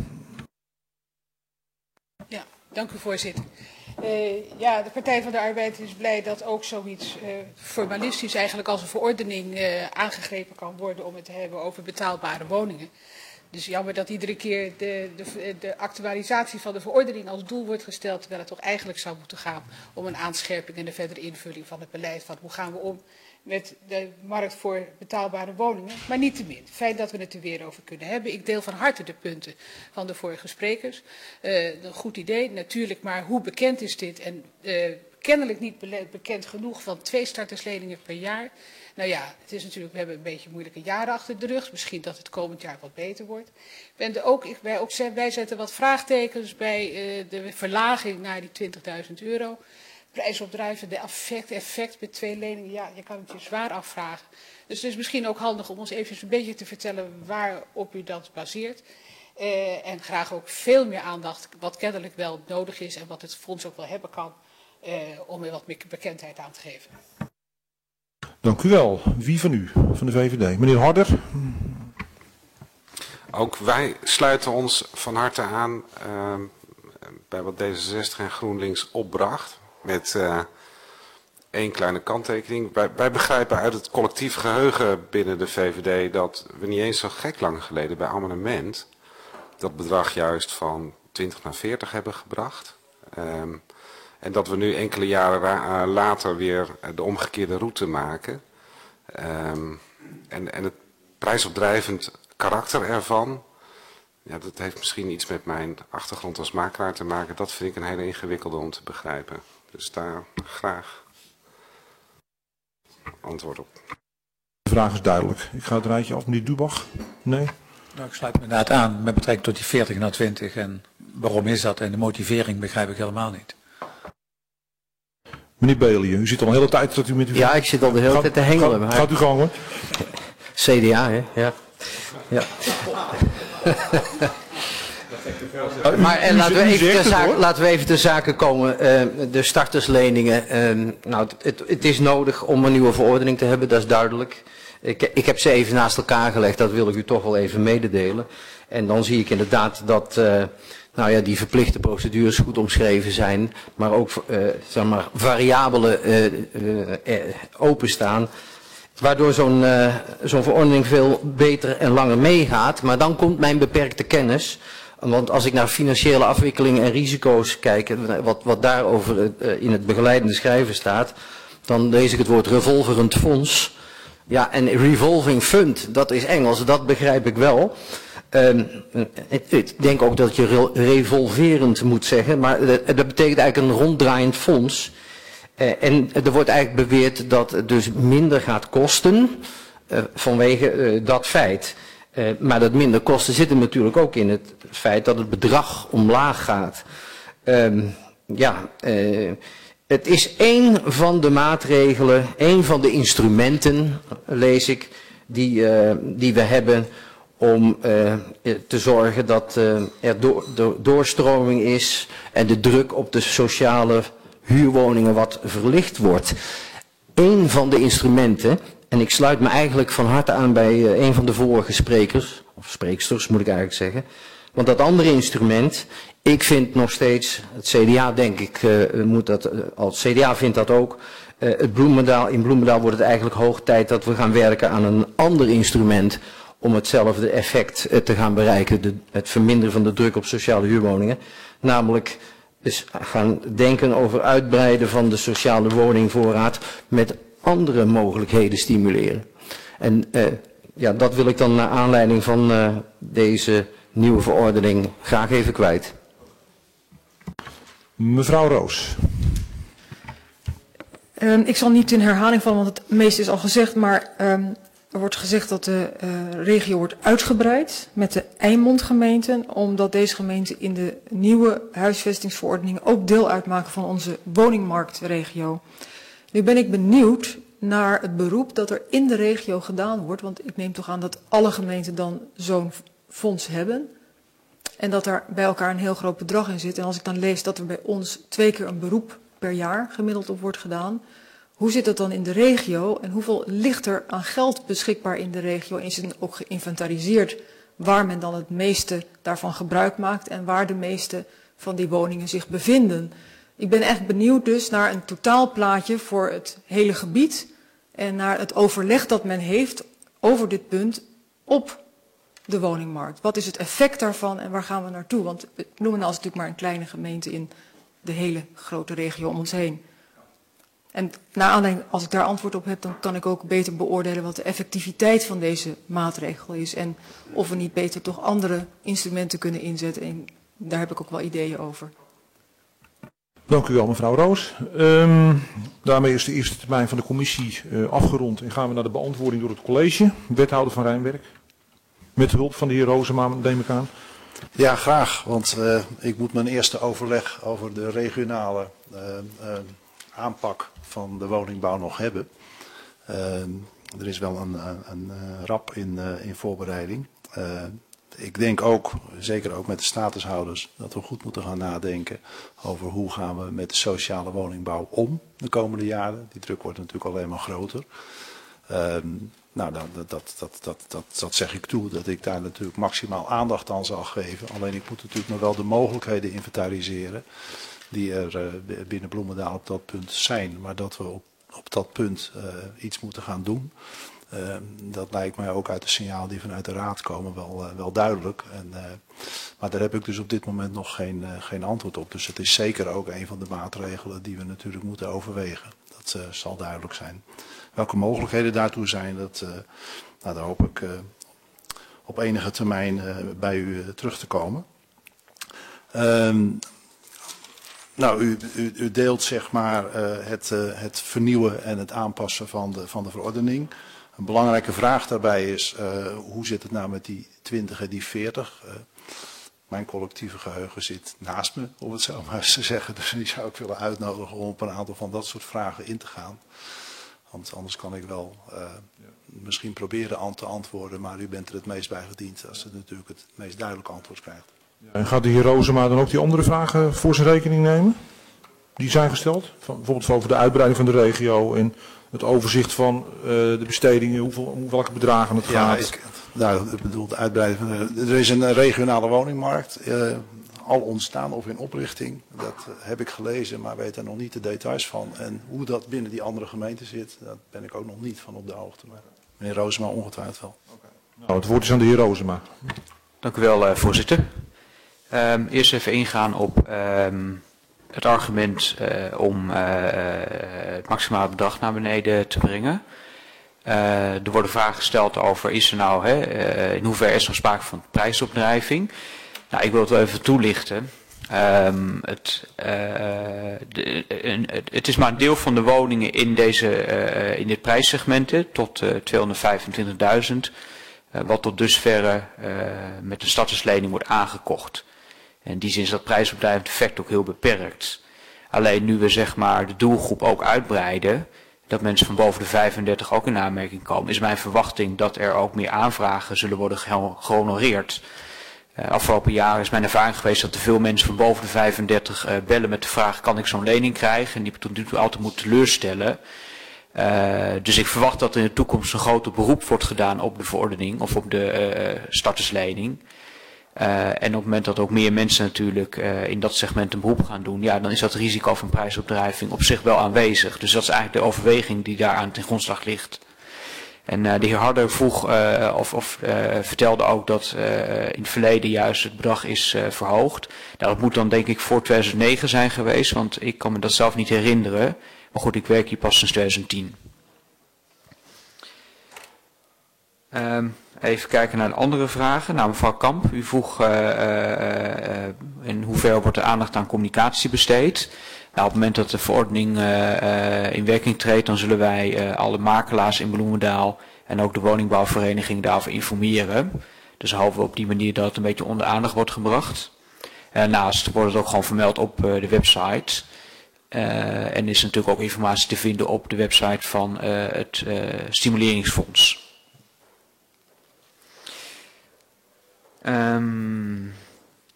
Ja, dank u voorzitter. Uh, ja, de Partij van de Arbeid is blij dat ook zoiets uh, formalistisch eigenlijk als een verordening uh, aangegrepen kan worden om het te hebben over betaalbare woningen. Dus jammer dat iedere keer de, de, de actualisatie van de verordening als doel wordt gesteld, terwijl het toch eigenlijk zou moeten gaan om een aanscherping en de verdere invulling van het beleid van hoe gaan we om met de markt voor betaalbare woningen. Maar niettemin, fijn dat we het er weer over kunnen hebben. Ik deel van harte de punten van de vorige sprekers. Uh, een goed idee, natuurlijk, maar hoe bekend is dit? En uh, kennelijk niet bekend genoeg van twee startersleningen per jaar. Nou ja, het is natuurlijk, we hebben een beetje moeilijke jaren achter de rug. Misschien dat het komend jaar wat beter wordt. Ben er ook, ik, wij, ook, wij zetten wat vraagtekens bij uh, de verlaging naar die twintigduizend euro. Prijsopdrijven, de effect, effect met twee leningen, ja, je kan het je zwaar afvragen. Dus het is misschien ook handig om ons even een beetje te vertellen waarop u dat baseert. Uh, en graag ook veel meer aandacht, wat kennelijk wel nodig is en wat het fonds ook wel hebben kan, uh, om er wat meer bekendheid aan te geven. Dank u wel. Wie van u, van de V V D? Meneer Harder. Ook wij sluiten ons van harte aan uh, bij wat D zesenzestig en GroenLinks opbracht. Met uh, één kleine kanttekening. Wij, wij begrijpen uit het collectief geheugen binnen de V V D dat we niet eens zo gek lang geleden bij amendement dat bedrag juist van twintig naar veertig hebben gebracht. Um, en dat we nu enkele jaren later weer de omgekeerde route maken. Um, en, en het prijsopdrijvend karakter ervan, ja, dat heeft misschien iets met mijn achtergrond als makelaar te maken. Dat vind ik een hele ingewikkelde om te begrijpen. Dus daar graag antwoord op. De vraag is duidelijk. Ik ga het rijtje af. Meneer Dubach? Nee? Nou, ik sluit me inderdaad aan met betrekking tot die veertig naar twintig. En waarom is dat? En de motivering begrijp ik helemaal niet. Meneer Beelje, u zit al een hele tijd dat u met uw... Ja, ik zit al de hele gaat, tijd te hengelen. Gaat, gaat u gang hoor. C D A, hè? Ja. Ja. Maar en laten, we even ter zaak, laten we even ter zake komen. Uh, de startersleningen. Uh, nou, het, het is nodig om een nieuwe verordening te hebben, dat is duidelijk. Ik, ik heb ze even naast elkaar gelegd, dat wil ik u toch wel even mededelen. En dan zie ik inderdaad dat uh, nou ja, die verplichte procedures goed omschreven zijn, maar ook uh, zeg maar, variabelen uh, uh, uh, openstaan. Waardoor zo'n uh, zo'n verordening veel beter en langer meegaat. Maar dan komt mijn beperkte kennis. Want als ik naar financiële afwikkelingen en risico's kijk, wat, wat daarover uh, in het begeleidende schrijven staat, dan lees ik het woord revolverend fonds. Ja, en revolving fund, dat is Engels, dat begrijp ik wel. Um, ik, ik denk ook dat je re revolverend moet zeggen, maar uh, dat betekent eigenlijk een ronddraaiend fonds. Uh, en er wordt eigenlijk beweerd dat het dus minder gaat kosten uh, vanwege uh, dat feit. Uh, maar dat minder kosten zitten natuurlijk ook in het feit dat het bedrag omlaag gaat. Um, ja, uh, het is één van de maatregelen, één van de instrumenten, lees ik, die, uh, die we hebben om uh, te zorgen dat uh, er door, door, doorstroming is en de druk op de sociale huurwoningen wat verlicht wordt. Eén van de instrumenten, en ik sluit me eigenlijk van harte aan bij uh, een van de vorige sprekers, of spreeksters moet ik eigenlijk zeggen, want dat andere instrument, ik vind nog steeds, het C D A denk ik, uh, moet dat, uh, als C D A vindt dat ook, uh, het Bloemendaal, in Bloemendaal wordt het eigenlijk hoog tijd dat we gaan werken aan een ander instrument om hetzelfde effect uh, te gaan bereiken, de, het verminderen van de druk op sociale huurwoningen, namelijk dus gaan denken over uitbreiden van de sociale woningvoorraad met andere mogelijkheden stimuleren. En uh, ja, dat wil ik dan naar aanleiding van uh, deze nieuwe verordening graag even kwijt. Mevrouw Roos. Um, ik zal niet in herhaling vallen, want het meeste is al gezegd, maar um, er wordt gezegd dat de uh, regio wordt uitgebreid met de Eimondgemeenten, omdat deze gemeenten in de nieuwe huisvestingsverordening ook deel uitmaken van onze woningmarktregio. Nu ben ik benieuwd naar het beroep dat er in de regio gedaan wordt, want ik neem toch aan dat alle gemeenten dan zo'n fonds hebben. En dat daar bij elkaar een heel groot bedrag in zit. En als ik dan lees dat er bij ons twee keer een beroep per jaar gemiddeld op wordt gedaan. Hoe zit het dan in de regio en hoeveel ligt er aan geld beschikbaar in de regio? Is het ook geïnventariseerd waar men dan het meeste daarvan gebruik maakt en waar de meeste van die woningen zich bevinden? Ik ben echt benieuwd dus naar een totaalplaatje voor het hele gebied en naar het overleg dat men heeft over dit punt op de woningmarkt. Wat is het effect daarvan en waar gaan we naartoe? Want Bloemendaal is natuurlijk maar een kleine gemeente in de hele grote regio om ons heen. En naar aanleiding, als ik daar antwoord op heb, dan kan ik ook beter beoordelen wat de effectiviteit van deze maatregel is. En of we niet beter toch andere instrumenten kunnen inzetten. En daar heb ik ook wel ideeën over. Dank u wel, mevrouw Roos. Um, daarmee is de eerste termijn van de commissie uh, afgerond en gaan we naar de beantwoording door het college. Wethouder van Rijnwerk. Met hulp van de heer Rozema, neem ik aan. Ja, graag. Want uh, ik moet mijn eerste overleg over de regionale uh, uh, aanpak van de woningbouw nog hebben. Uh, er is wel een, een, een rap in, uh, in voorbereiding. Uh, ik denk ook, zeker ook met de statushouders, dat we goed moeten gaan nadenken over hoe gaan we met de sociale woningbouw om de komende jaren. Die druk wordt natuurlijk alleen maar groter. Uh, nou, dat, dat, dat, dat, dat, dat zeg ik toe, dat ik daar natuurlijk maximaal aandacht aan zal geven. Alleen ik moet natuurlijk nog wel de mogelijkheden inventariseren die er uh, binnen Bloemendaal op dat punt zijn. Maar dat we op, op dat punt uh, iets moeten gaan doen, uh, dat lijkt mij ook uit de signaal die vanuit de raad komen wel, uh, wel duidelijk. En, uh, maar daar heb ik dus op dit moment nog geen, uh, geen antwoord op. Dus het is zeker ook een van de maatregelen die we natuurlijk moeten overwegen. Dat uh, zal duidelijk zijn. Welke mogelijkheden daartoe zijn, dat, uh, nou, daar hoop ik uh, op enige termijn uh, bij u uh, terug te komen. Um, nou, u, u, u deelt zeg maar uh, het, uh, het vernieuwen en het aanpassen van de, van de verordening. Een belangrijke vraag daarbij is, uh, hoe zit het nou met die twintig en die veertig? Uh, mijn collectieve geheugen zit naast me, om het zo maar eens te zeggen. Dus die zou ik willen uitnodigen om op een aantal van dat soort vragen in te gaan. Want anders kan ik wel uh, misschien proberen aan te antwoorden, maar u bent er het meest bij gediend als u natuurlijk het meest duidelijke antwoord krijgt. Ja, en gaat de heer Rozema dan ook die andere vragen voor zijn rekening nemen? Die zijn gesteld? Van, bijvoorbeeld over de uitbreiding van de regio en het overzicht van uh, de bestedingen, hoeveel, om welke bedragen het ja, gaat. Ik, nou, ik bedoel de uitbreiding van de, er is een regionale woningmarkt. Uh, al ontstaan of in oprichting. Dat uh, heb ik gelezen, maar weet er nog niet de details van. En hoe dat binnen die andere gemeenten zit, daar ben ik ook nog niet van op de hoogte. Maar meneer Rozema ongetwijfeld wel. Okay. Nou, het woord is aan de heer Rozema. Dank u wel, uh, voorzitter. Um, eerst even ingaan op um, het argument uh, om uh, het maximale bedrag naar beneden te brengen. Uh, er worden vragen gesteld over, is er nou, hè, uh, in hoeverre is er sprake van prijsopdrijving? Nou, ik wil het wel even toelichten. Um, het, uh, de, een, het is maar een deel van de woningen in, deze, uh, in dit prijssegmenten tot uh, tweehonderdvijfentwintigduizend, uh, wat tot dusverre uh, met een starterslening wordt aangekocht. En in die zin is dat prijsopdrijvend effect ook heel beperkt. Alleen nu we zeg maar de doelgroep ook uitbreiden, dat mensen van boven de vijfendertig ook in aanmerking komen, is mijn verwachting dat er ook meer aanvragen zullen worden gehonoreerd. Uh, afgelopen jaren is mijn ervaring geweest dat er veel mensen van boven de vijfendertig uh, bellen met de vraag, kan ik zo'n lening krijgen? En die tot nu toe altijd moeten teleurstellen. Uh, dus ik verwacht dat er in de toekomst een groter beroep wordt gedaan op de verordening of op de uh, starterslening. Uh, en op het moment dat ook meer mensen natuurlijk uh, in dat segment een beroep gaan doen, ja, dan is dat risico van prijsopdrijving op zich wel aanwezig. Dus dat is eigenlijk de overweging die daaraan ten grondslag ligt. En uh, de heer Harder vroeg, uh, of, of uh, vertelde ook dat uh, in het verleden juist het bedrag is uh, verhoogd. Nou, dat moet dan denk ik voor tweeduizend negen zijn geweest, want ik kan me dat zelf niet herinneren. Maar goed, ik werk hier pas sinds tweeduizend tien. Um, even kijken naar de andere vragen. Nou, mevrouw Kamp, u vroeg uh, uh, uh, in hoeverre wordt de aandacht aan communicatie besteed. Nou, op het moment dat de verordening uh, uh, in werking treedt, dan zullen wij uh, alle makelaars in Bloemendaal en ook de woningbouwvereniging daarover informeren. Dus hopen we op die manier dat het een beetje onder aandacht wordt gebracht. En daarnaast wordt het ook gewoon vermeld op uh, de website. Uh, en is natuurlijk ook informatie te vinden op de website van uh, het uh, Stimuleringsfonds. Um,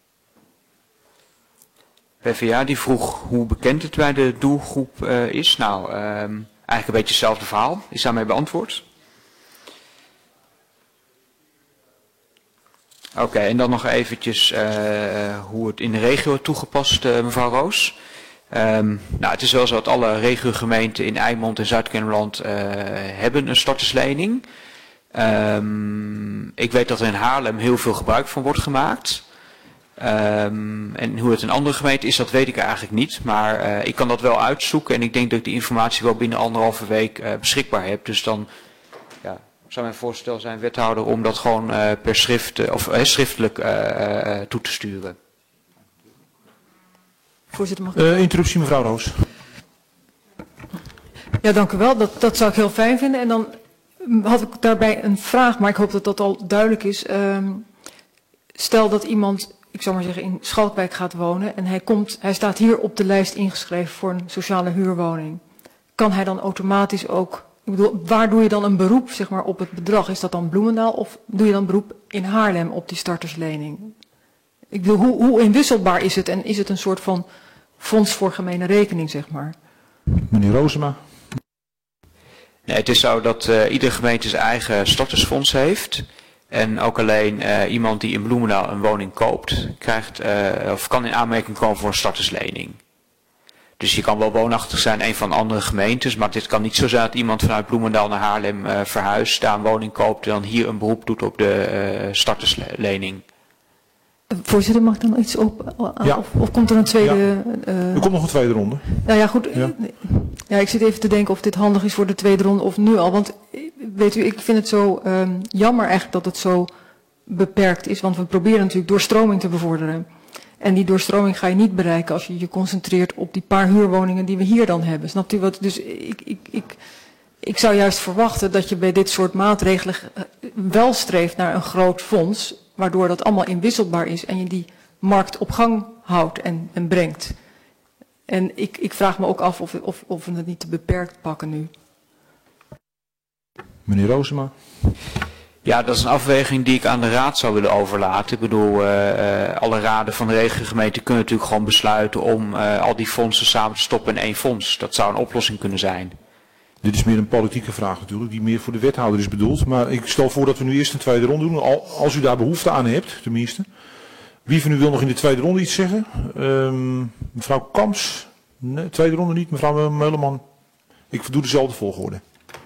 P v dA die vroeg hoe bekend het bij de doelgroep uh, is. Nou, um, eigenlijk een beetje hetzelfde verhaal. Is daarmee beantwoord? Oké, okay, en dan nog eventjes uh, hoe het in de regio wordt toegepast, uh, mevrouw Roos. Um, nou, het is wel zo dat alle regiogemeenten in Eimond en Zuid-Kennemerland uh, hebben een starterslening. Um, ik weet dat er in Haarlem heel veel gebruik van wordt gemaakt. Um, en hoe het in andere gemeenten is, dat weet ik eigenlijk niet. Maar uh, ik kan dat wel uitzoeken en ik denk dat ik die informatie wel binnen anderhalve week uh, beschikbaar heb. Dus dan ja, zou mijn voorstel zijn, wethouder, om dat gewoon uh, per schrift uh, of uh, schriftelijk uh, uh, toe te sturen. Voorzitter, mag ik... Uh, interruptie, mevrouw Roos. Ja, dank u wel. Dat, dat zou ik heel fijn vinden. En dan had ik daarbij een vraag, maar ik hoop dat dat al duidelijk is. Um, stel dat iemand, ik zou maar zeggen, in Schalkwijk gaat wonen en hij, komt, hij staat hier op de lijst ingeschreven voor een sociale huurwoning. Kan hij dan automatisch ook, ik bedoel, waar doe je dan een beroep, zeg maar, op het bedrag? Is dat dan Bloemendaal of doe je dan beroep in Haarlem op die starterslening? Ik bedoel, hoe, hoe inwisselbaar is het en is het een soort van fonds voor gemene rekening, zeg maar? Meneer Rozema. Nee, het is zo dat uh, iedere gemeente zijn eigen startersfonds heeft. En ook alleen uh, iemand die in Bloemendaal een woning koopt, krijgt, uh, of kan in aanmerking komen voor een starterslening. Dus je kan wel woonachtig zijn in een van de andere gemeentes, maar dit kan niet zo zijn dat iemand vanuit Bloemendaal naar Haarlem uh, verhuist, daar een woning koopt en dan hier een beroep doet op de uh, starterslening. Voorzitter, mag ik dan iets op? Ja. Of, of komt er een tweede... Ja. Uh, er komt nog een tweede ronde. Nou ja, goed. Ja. Ja, ik zit even te denken of dit handig is voor de tweede ronde of nu al. Want weet u, ik vind het zo um, jammer eigenlijk dat het zo beperkt is. Want we proberen natuurlijk doorstroming te bevorderen. En die doorstroming ga je niet bereiken als je je concentreert op die paar huurwoningen die we hier dan hebben. Snapt u wat? Dus ik, ik, ik, ik zou juist verwachten dat je bij dit soort maatregelen wel streeft naar een groot fonds, waardoor dat allemaal inwisselbaar is en je die markt op gang houdt en, en brengt. En ik, ik vraag me ook af of, of, of we het niet te beperkt pakken nu. Meneer Rozema. Ja, dat is een afweging die ik aan de raad zou willen overlaten. Ik bedoel, uh, uh, alle raden van de regiogemeente kunnen natuurlijk gewoon besluiten om uh, al die fondsen samen te stoppen in één fonds. Dat zou een oplossing kunnen zijn. Dit is meer een politieke vraag natuurlijk, die meer voor de wethouder is bedoeld. Maar ik stel voor dat we nu eerst een tweede ronde doen, al, als u daar behoefte aan hebt, tenminste. Wie van u wil nog in de tweede ronde iets zeggen? Um, mevrouw Kamps? Nee, tweede ronde niet. Mevrouw Meuleman? Ik doe dezelfde volgorde.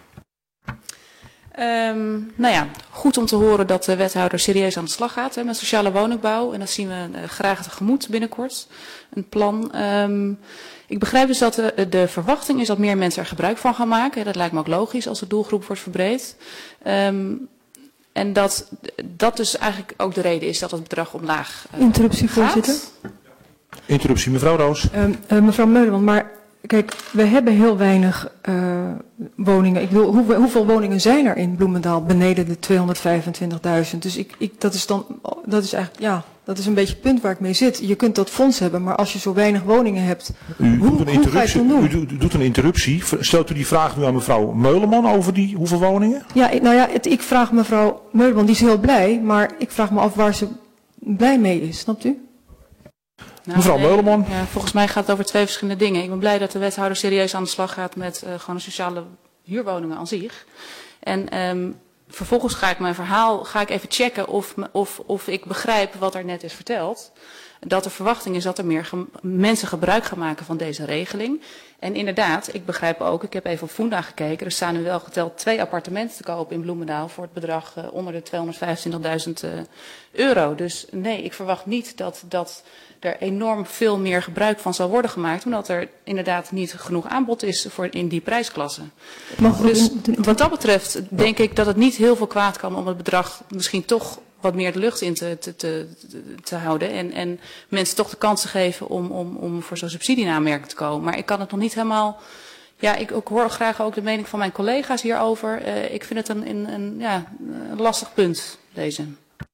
Um, nou ja, goed om te horen dat de wethouder serieus aan de slag gaat hè, met sociale woningbouw. En dat zien we uh, graag tegemoet binnenkort. Een plan. Um, ik begrijp dus dat de, de verwachting is dat meer mensen er gebruik van gaan maken. Dat lijkt me ook logisch als de doelgroep wordt verbreed. Um, en dat dat dus eigenlijk ook de reden is dat het bedrag omlaag uh, Interruptie, gaat. voorzitter. Interruptie, mevrouw Roos. Uh, uh, mevrouw Meuleman, maar kijk, we hebben heel weinig uh, woningen. Ik bedoel, hoe, hoeveel woningen zijn er in Bloemendaal beneden de tweehonderdvijfentwintigduizend? Dus ik, ik, dat is dan, dat is eigenlijk, ja, dat is een beetje het punt waar ik mee zit. Je kunt dat fonds hebben, maar als je zo weinig woningen hebt, u hoe, doet een hoe ga je het dan doen? U doet, u doet een interruptie. Stelt u die vraag nu aan mevrouw Meuleman over die hoeveel woningen? Ja, ik, nou ja, het, ik vraag mevrouw Meuleman, die is heel blij, maar ik vraag me af waar ze blij mee is, snapt u? Nou, mevrouw nee, Meuleman. Ja, volgens mij gaat het over twee verschillende dingen. Ik ben blij dat de wethouder serieus aan de slag gaat met uh, gewoon de sociale huurwoningen aan zich. En um, vervolgens ga ik mijn verhaal ga ik even checken of, of, of ik begrijp wat er net is verteld. Dat de verwachting is dat er meer ge mensen gebruik gaan maken van deze regeling. En inderdaad, ik begrijp ook, ik heb even op Funda gekeken, er staan nu wel geteld twee appartementen te koop in Bloemendaal voor het bedrag uh, onder de tweehonderdvijfentwintigduizend uh, euro. Dus nee, ik verwacht niet dat, dat er enorm veel meer gebruik van zal worden gemaakt, omdat er inderdaad niet genoeg aanbod is voor in die prijsklasse. Dus wat dat betreft denk ik dat het niet heel veel kwaad kan om het bedrag misschien toch wat meer de lucht in te, te, te, te houden. En, en mensen toch de kans te geven om, om, om voor zo'n subsidie in aanmerking te komen. Maar ik kan het nog niet helemaal. Ja, ik, ik hoor graag ook de mening van mijn collega's hierover. Uh, ik vind het een, een, een, ja, een lastig punt, deze.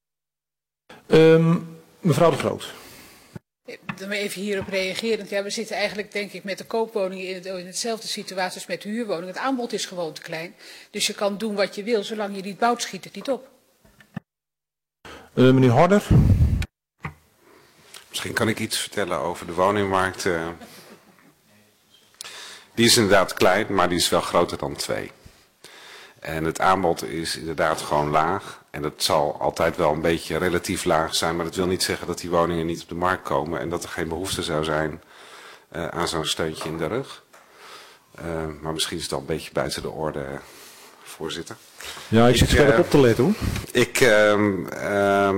Um, mevrouw de Groot. Dan even hierop reagerend. Ja, we zitten eigenlijk denk ik met de koopwoningen in, het, in hetzelfde situatie als met de huurwoningen. Het aanbod is gewoon te klein. Dus je kan doen wat je wil, zolang je niet bouwt, schiet het niet op. Uh, meneer Harder. Misschien kan ik iets vertellen over de woningmarkt. Uh, die is inderdaad klein, maar die is wel groter dan twee. En het aanbod is inderdaad gewoon laag. En dat zal altijd wel een beetje relatief laag zijn. Maar dat wil niet zeggen dat die woningen niet op de markt komen. En dat er geen behoefte zou zijn uh, aan zo'n steuntje in de rug. Uh, maar misschien is het al een beetje buiten de orde, uh, voorzitter. Ja, ik zit scherp uh, op te letten hoor. Ik uh, uh,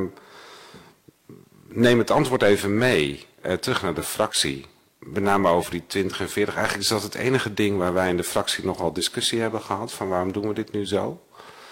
neem het antwoord even mee. Uh, terug naar de fractie. Met name over die twintig en veertig. Eigenlijk is dat het enige ding waar wij in de fractie nogal discussie hebben gehad. Van waarom doen we dit nu zo?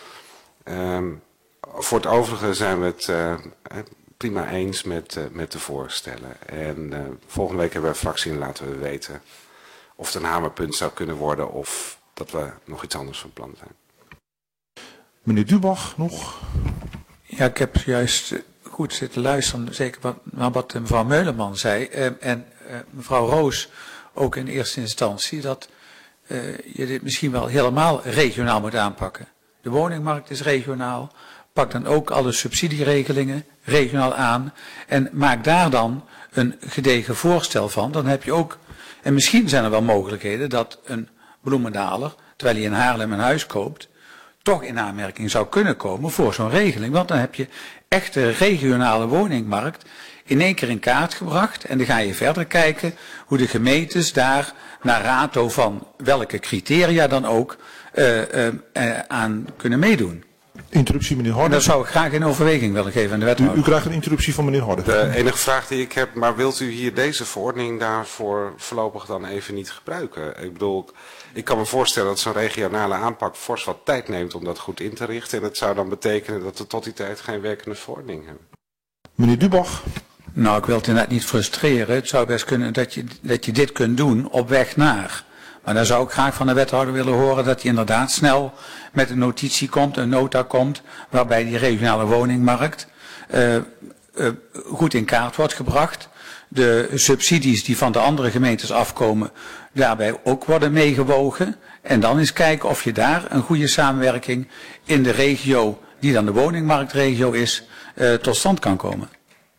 Um, voor het overige zijn we het uh, prima eens met, uh, met de voorstellen. En uh, volgende week hebben we een fractie en laten we weten of het een hamerpunt zou kunnen worden. Of dat we nog iets anders van plan zijn. Meneer Dubach nog? Ja, ik heb juist goed zitten luisteren. Zeker wat, wat mevrouw Meuleman zei. En... en Uh, mevrouw Roos ook in eerste instantie, dat uh, je dit misschien wel helemaal regionaal moet aanpakken. De woningmarkt is regionaal, pak dan ook alle subsidieregelingen regionaal aan en maak daar dan een gedegen voorstel van. Dan heb je ook, en misschien zijn er wel mogelijkheden dat een Bloemendaler, terwijl hij in Haarlem een huis koopt, toch in aanmerking zou kunnen komen voor zo'n regeling. Want dan heb je echte regionale woningmarkt in één keer in kaart gebracht. En dan ga je verder kijken hoe de gemeentes daar naar rato van welke criteria dan ook uh, uh, uh, aan kunnen meedoen. Interruptie, meneer Harder. En dat zou ik graag in overweging willen geven aan de wethouder. U, u krijgt een interruptie van meneer Harder. De enige vraag die ik heb, maar wilt u hier deze verordening daarvoor voorlopig dan even niet gebruiken? Ik bedoel, ik kan me voorstellen dat zo'n regionale aanpak fors wat tijd neemt om dat goed in te richten. En dat zou dan betekenen dat we tot die tijd geen werkende verordening hebben. Meneer Dubach. Nou, ik wil het inderdaad niet frustreren. Het zou best kunnen dat je, dat je dit kunt doen op weg naar. Maar dan zou ik graag van de wethouder willen horen dat hij inderdaad snel met een notitie komt, een nota komt, waarbij die regionale woningmarkt uh, uh, goed in kaart wordt gebracht. De subsidies die van de andere gemeentes afkomen, daarbij ook worden meegewogen. En dan eens kijken of je daar een goede samenwerking in de regio, die dan de woningmarktregio is, uh, tot stand kan komen.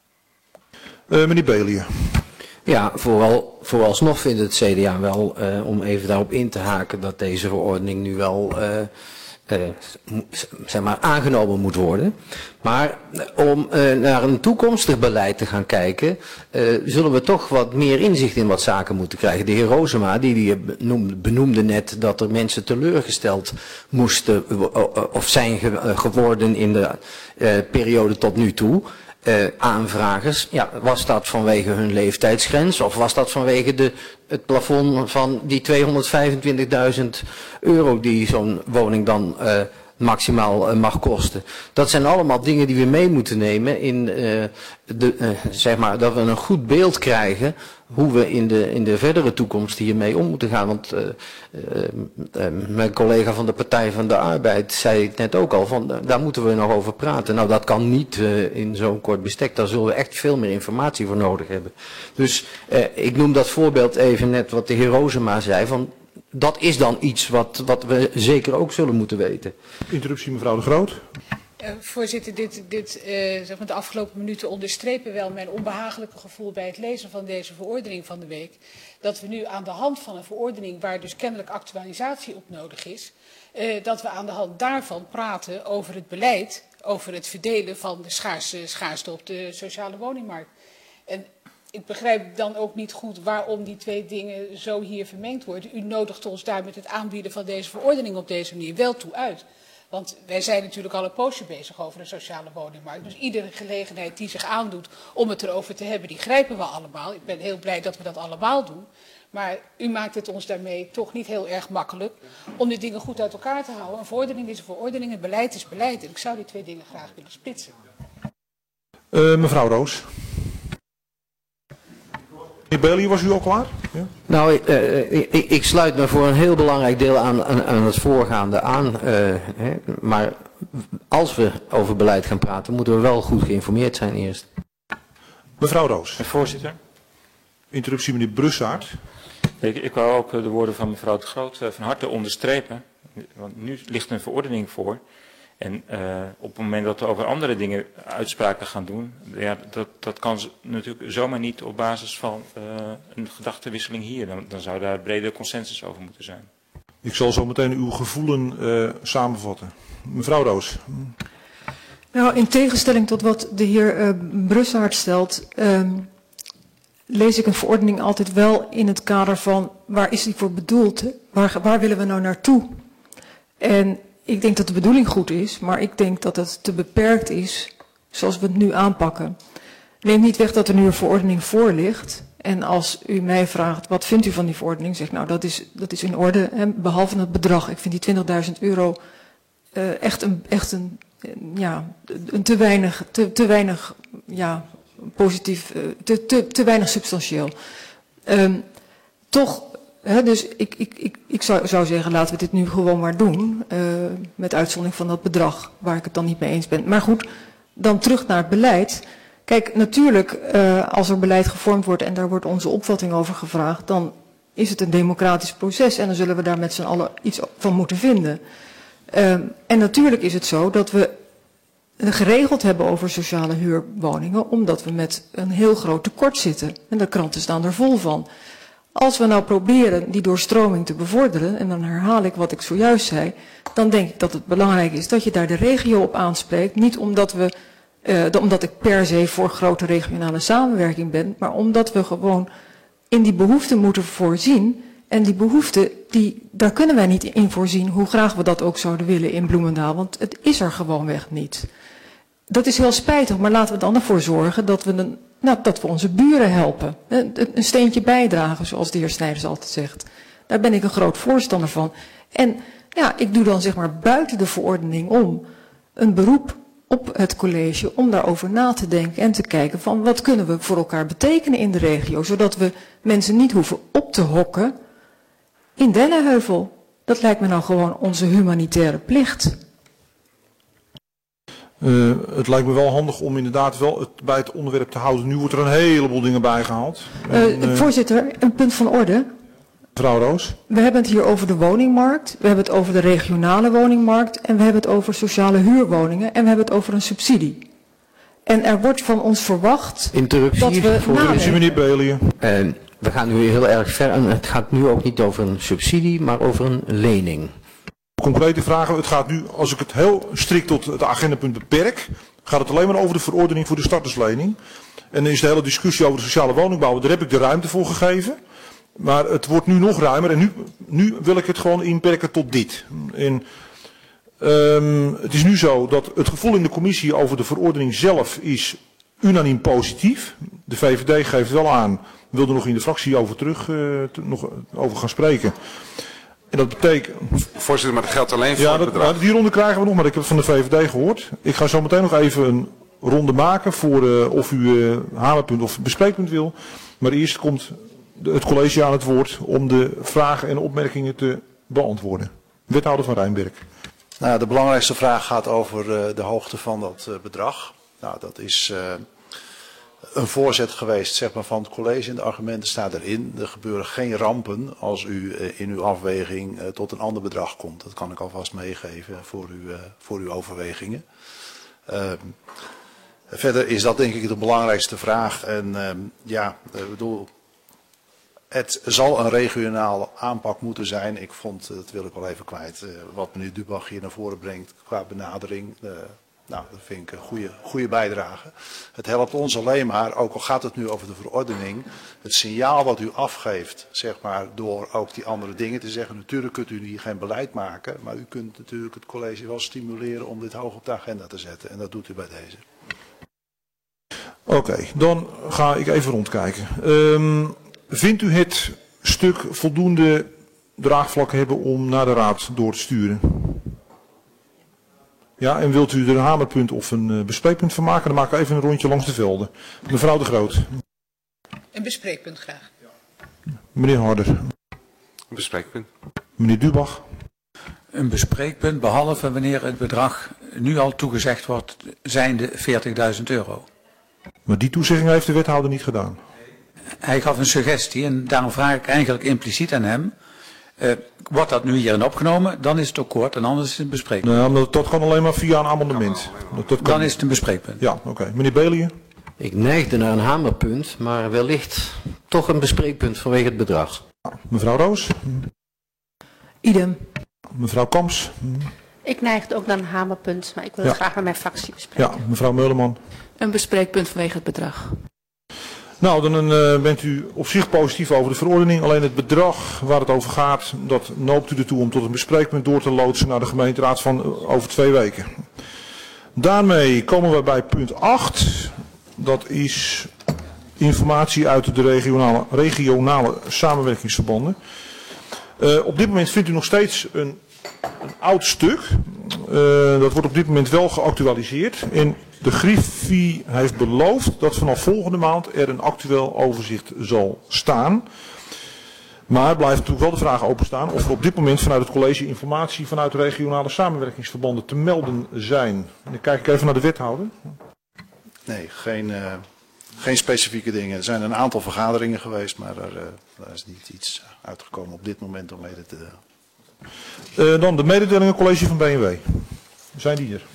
Uh, meneer Beelier. Ja, vooral, vooralsnog vindt het C D A wel, uh, om even daarop in te haken, dat deze verordening nu wel uh, uh, zeg maar aangenomen moet worden. Maar om uh, naar een toekomstig beleid te gaan kijken, uh, zullen we toch wat meer inzicht in wat zaken moeten krijgen. De heer Rozema, die, die benoemde, benoemde net dat er mensen teleurgesteld moesten of zijn ge, geworden in de uh, periode tot nu toe. Uh, aanvragers, ja, was dat vanwege hun leeftijdsgrens of was dat vanwege de, het plafond van die tweehonderdvijfentwintigduizend euro die zo'n woning dan uh, maximaal uh, mag kosten? Dat zijn allemaal dingen die we mee moeten nemen in uh, de, uh, zeg maar, dat we een goed beeld krijgen hoe we in de, in de verdere toekomst hiermee om moeten gaan. Want uh, uh, uh, mijn collega van de Partij van de Arbeid zei het net ook al, van, uh, daar moeten we nog over praten. Nou, dat kan niet uh, in zo'n kort bestek, daar zullen we echt veel meer informatie voor nodig hebben. Dus uh, ik noem dat voorbeeld even net wat de heer Rozema zei, van dat is dan iets wat, wat we zeker ook zullen moeten weten. Interruptie mevrouw De Groot. Uh, voorzitter, dit, dit, uh, zeg maar de afgelopen minuten onderstrepen wel mijn onbehagelijke gevoel bij het lezen van deze verordening van de week. Dat we nu aan de hand van een verordening waar dus kennelijk actualisatie op nodig is, uh, dat we aan de hand daarvan praten over het beleid, over het verdelen van de schaarste, schaarste op de sociale woningmarkt. En ik begrijp dan ook niet goed waarom die twee dingen zo hier vermengd worden. U nodigt ons daar met het aanbieden van deze verordening op deze manier wel toe uit. Want wij zijn natuurlijk al een poosje bezig over de sociale woningmarkt. Dus iedere gelegenheid die zich aandoet om het erover te hebben, die grijpen we allemaal. Ik ben heel blij dat we dat allemaal doen. Maar u maakt het ons daarmee toch niet heel erg makkelijk om die dingen goed uit elkaar te houden. Een verordening is een verordening, een beleid is beleid. En ik zou die twee dingen graag willen splitsen. Uh, mevrouw Roos. Meneer Bailey, was u al klaar? Ja? Nou, ik, uh, ik, ik sluit me voor een heel belangrijk deel aan, aan, aan het voorgaande aan. Uh, hè, maar als we over beleid gaan praten, moeten we wel goed geïnformeerd zijn eerst. Mevrouw Roos. Voorzitter. Interruptie meneer Brussaert. Ik, ik wou ook de woorden van mevrouw De Groot van harte onderstrepen. Want nu ligt een verordening voor. En uh, op het moment dat we over andere dingen uitspraken gaan doen, ja, dat, dat kan natuurlijk zomaar niet op basis van uh, een gedachtenwisseling hier. Dan, dan zou daar brede consensus over moeten zijn. Ik zal zo meteen uw gevoelen uh, samenvatten. Mevrouw Roos. Nou, in tegenstelling tot wat de heer uh, Brussaert stelt, um, lees ik een verordening altijd wel in het kader van waar is die voor bedoeld? Waar, waar willen we nou naartoe? En ik denk dat de bedoeling goed is, maar ik denk dat het te beperkt is zoals we het nu aanpakken. Neem niet weg dat er nu een verordening voor ligt. En als u mij vraagt, wat vindt u van die verordening? Zeg nou, dat is, dat is in orde. Hè, behalve het bedrag. Ik vind die twintigduizend euro uh, echt een, echt een, ja, een te weinig, te, te weinig, ja, positief, uh, te, te, te weinig substantieel. Um, toch, hè, dus ik, ik, ik, ik zou, zou zeggen, laten we dit nu gewoon maar doen. Uh, met uitzondering van dat bedrag, waar ik het dan niet mee eens ben. Maar goed, dan terug naar het beleid. Kijk, natuurlijk, uh, als er beleid gevormd wordt en daar wordt onze opvatting over gevraagd, dan is het een democratisch proces en dan zullen we daar met z'n allen iets van moeten vinden. Uh, en natuurlijk is het zo dat we geregeld hebben over sociale huurwoningen, omdat we met een heel groot tekort zitten. En de kranten staan er vol van. Als we nou proberen die doorstroming te bevorderen, en dan herhaal ik wat ik zojuist zei, dan denk ik dat het belangrijk is dat je daar de regio op aanspreekt. Niet omdat we Uh, omdat ik per se voor grote regionale samenwerking ben, maar omdat we gewoon in die behoeften moeten voorzien. En die behoeften, die, daar kunnen wij niet in voorzien, hoe graag we dat ook zouden willen in Bloemendaal, want het is er gewoonweg niet. Dat is heel spijtig, maar laten we dan ervoor zorgen dat we, een, nou, dat we onze buren helpen. Een, een steentje bijdragen, zoals de heer Snijders altijd zegt. Daar ben ik een groot voorstander van. En ja, ik doe dan zeg maar buiten de verordening om een beroep op het college om daarover na te denken en te kijken van wat kunnen we voor elkaar betekenen in de regio, zodat we mensen niet hoeven op te hokken in Dennenheuvel. Dat lijkt me nou gewoon onze humanitaire plicht. Uh, het lijkt me wel handig om inderdaad wel het, bij het onderwerp te houden. Nu wordt er een heleboel dingen bijgehaald. Uh, uh, voorzitter, een punt van orde. Mevrouw Roos. We hebben het hier over de woningmarkt, we hebben het over de regionale woningmarkt en we hebben het over sociale huurwoningen en we hebben het over een subsidie. En er wordt van ons verwacht Interruptie dat we voor nadenken. Meneer Belië. Uh, we gaan nu heel erg ver en het gaat nu ook niet over een subsidie, maar over een lening. Concrete vragen, het gaat nu, als ik het heel strikt tot het agendapunt beperk, gaat het alleen maar over de verordening voor de starterslening. En dan is de hele discussie over de sociale woningbouw, daar heb ik de ruimte voor gegeven. Maar het wordt nu nog ruimer en nu, nu wil ik het gewoon inperken tot dit. En, um, het is nu zo dat het gevoel in de commissie over de verordening zelf is unaniem positief. De V V D geeft wel aan, wil er nog in de fractie over terug uh, te, nog over gaan spreken. En dat betekent... Voorzitter, maar dat geldt alleen voor ja, het dat, bedrag. die ronde krijgen we nog, maar ik heb het van de V V D gehoord. Ik ga zo meteen nog even een ronde maken voor uh, of u uh, hamerpunt of bespreekpunt wil. Maar eerst komt het college aan het woord om de vragen en opmerkingen te beantwoorden. Wethouder van Rijnberg. Nou, de belangrijkste vraag gaat over uh, de hoogte van dat uh, bedrag. Nou, dat is uh, een voorzet geweest zeg maar, van het college en de argumenten staan erin. Er gebeuren geen rampen als u uh, in uw afweging uh, tot een ander bedrag komt. Dat kan ik alvast meegeven voor, u, uh, voor uw overwegingen. Uh, verder is dat denk ik de belangrijkste vraag. En uh, ja, ik bedoel... Het zal een regionale aanpak moeten zijn. Ik vond, dat wil ik wel even kwijt, wat meneer Dubach hier naar voren brengt qua benadering. Uh, nou, dat vind ik een goede, goede bijdrage. Het helpt ons alleen maar, ook al gaat het nu over de verordening, het signaal wat u afgeeft, zeg maar, door ook die andere dingen te zeggen. Natuurlijk kunt u hier geen beleid maken, maar u kunt natuurlijk het college wel stimuleren om dit hoog op de agenda te zetten. En dat doet u bij deze. Oké, okay, dan ga ik even rondkijken. Um, Vindt u het stuk voldoende draagvlak hebben om naar de raad door te sturen? Ja, en wilt u er een hamerpunt of een uh, bespreekpunt van maken? Dan maken we even een rondje langs de velden. Mevrouw De Groot. Een bespreekpunt graag. Meneer Harder. Een bespreekpunt. Meneer Dubach. Een bespreekpunt, behalve wanneer het bedrag nu al toegezegd wordt, zijnde veertigduizend euro. Maar die toezegging heeft de wethouder niet gedaan. Hij gaf een suggestie en daarom vraag ik eigenlijk impliciet aan hem. Uh, wordt dat nu hierin opgenomen, dan is het ook kort en anders is het bespreekpunt. Nou, dat, dat kan alleen maar via een amendement. Dat, dat kan... Dan is het een bespreekpunt. Ja, oké. Okay. Meneer Bellier? Ik neigde naar een hamerpunt, maar wellicht toch een bespreekpunt vanwege het bedrag. Mevrouw Roos? Idem. Mevrouw Kamps? Ik neigde ook naar een hamerpunt, maar ik wil ja. het graag met mijn fractie bespreken. Ja, mevrouw Meuleman? Een bespreekpunt vanwege het bedrag. Nou, dan uh, bent u op zich positief over de verordening. Alleen het bedrag waar het over gaat, dat noopt u ertoe om tot een bespreekpunt door te loodsen naar de gemeenteraad van uh, over twee weken. Daarmee komen we bij punt acht. Dat is informatie uit de regionale, regionale samenwerkingsverbanden. Uh, op dit moment vindt u nog steeds een, een oud stuk. Uh, dat wordt op dit moment wel geactualiseerd. En de Griffie heeft beloofd dat vanaf volgende maand er een actueel overzicht zal staan. Maar blijft natuurlijk wel de vraag openstaan of er op dit moment vanuit het college informatie vanuit de regionale samenwerkingsverbanden te melden zijn. En dan kijk ik even naar de wethouder. Nee, geen, uh, geen specifieke dingen. Er zijn een aantal vergaderingen geweest, maar er, uh, daar is niet iets uitgekomen op dit moment om mede te delen. Uh, dan de mededelingen college van B N W. Zijn die er?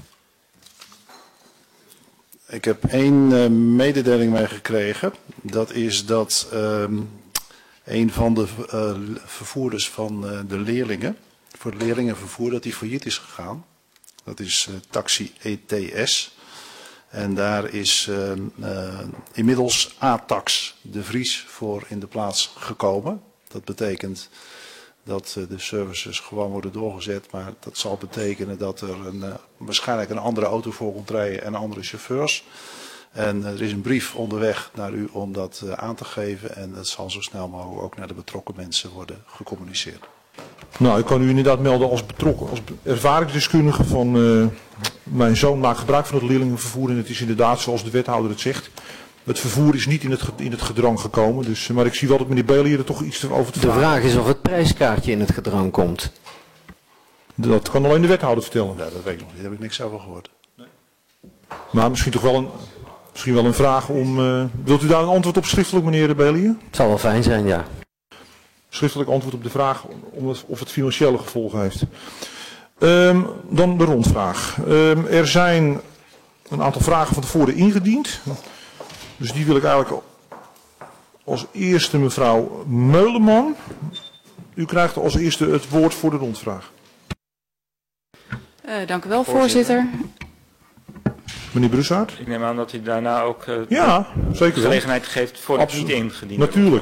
Ik heb één uh, mededeling meegekregen. Dat is dat uh, een van de uh, vervoerders van uh, de leerlingen, voor het leerlingenvervoer, dat die failliet is gegaan. Dat is uh, Taxi E T S. En daar is uh, uh, inmiddels A-Tax de Vries voor in de plaats gekomen. Dat betekent dat uh, de services gewoon worden doorgezet. Maar dat zal betekenen dat er een, uh, waarschijnlijk een andere auto voor komt rijden en andere chauffeurs. En uh, er is een brief onderweg naar u om dat uh, aan te geven. En dat zal zo snel mogelijk ook naar de betrokken mensen worden gecommuniceerd. Nou, ik kan u inderdaad melden als betrokken, als ervaringsdeskundige van uh, mijn zoon maakt gebruik van het leerlingenvervoer. En het is inderdaad zoals de wethouder het zegt. Het vervoer is niet in het, in het gedrang gekomen. Dus, maar ik zie wel dat meneer Bellier er toch iets over te vragen. De vraag is of het prijskaartje in het gedrang komt. Dat kan alleen de wethouder vertellen. Ja, dat weet ik nog niet. Daar heb ik niks over gehoord. Nee. Maar misschien toch wel een, misschien wel een vraag om... Uh, wilt u daar een antwoord op schriftelijk, meneer Bellier? Het zal wel fijn zijn, ja. Schriftelijk antwoord op de vraag om het, of het financiële gevolgen heeft. Um, dan de rondvraag. Um, er zijn een aantal vragen van tevoren ingediend. Dus die wil ik eigenlijk als eerste mevrouw Meuleman. U krijgt als eerste het woord voor de rondvraag. Uh, dank u wel, voorzitter. Meneer Brussaert? Ik neem aan dat u daarna ook uh, ja, zeker de gelegenheid geeft voor het niet ingediende. Natuurlijk.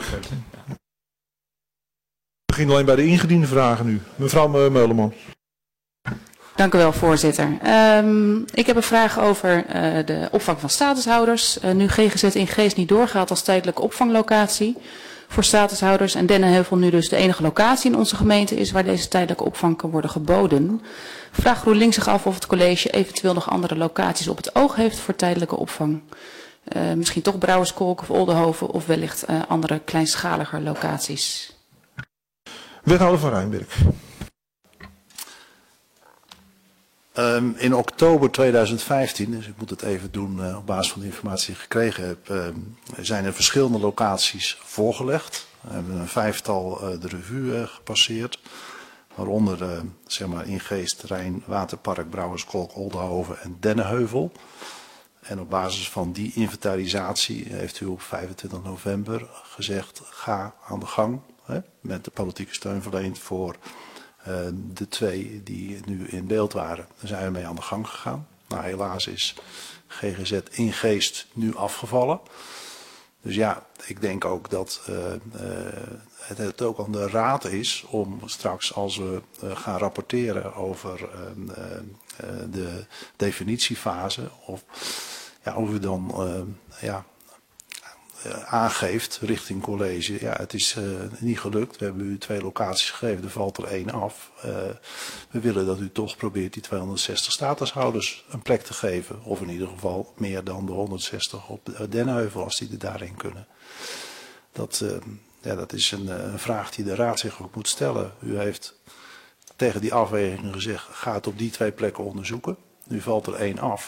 We beginnen alleen bij de ingediende vragen nu. Mevrouw Meuleman. Dank u wel, voorzitter. Um, ik heb een vraag over uh, de opvang van statushouders. Uh, nu G G Z in Geest niet doorgaat als tijdelijke opvanglocatie voor statushouders en Dennenheuvel nu dus de enige locatie in onze gemeente is waar deze tijdelijke opvang kan worden geboden, vraagt GroenLinks zich af of het college eventueel nog andere locaties op het oog heeft voor tijdelijke opvang. Uh, misschien toch Brouwerskolk of Oldenhoven of wellicht uh, andere kleinschaliger locaties. Wethouder van Rijnberg. Um, in oktober tweeduizend vijftien, dus ik moet het even doen uh, op basis van de informatie die ik gekregen heb, um, zijn er verschillende locaties voorgelegd. We hebben een vijftal uh, de revue uh, gepasseerd, waaronder uh, zeg maar in Geest, Rijn, Waterpark, Brouwerskolk, Oldenhoven en Dennenheuvel. En op basis van die inventarisatie heeft u op vijfentwintig november gezegd, ga aan de gang hè, met de politieke steun verleend voor Uh, de twee die nu in beeld waren. Daar zijn we mee aan de gang gegaan. Nou, helaas is G G Z in Geest nu afgevallen. Dus ja, ik denk ook dat uh, uh, het, het ook aan de raad is om straks als we uh, gaan rapporteren over uh, uh, de definitiefase of ja, of u dan uh, ja, uh, aangeeft richting college, ja, het is uh, niet gelukt. We hebben u twee locaties gegeven, er valt er één af. Uh, we willen dat u toch probeert die tweehonderdzestig statushouders een plek te geven. Of in ieder geval meer dan de honderdzestig op de Dennenheuvel als die er daarin kunnen. Dat, uh, ja, dat is een, een vraag die de raad zich ook moet stellen. U heeft tegen die afwegingen gezegd, ga het op die twee plekken onderzoeken. Nu valt er één af.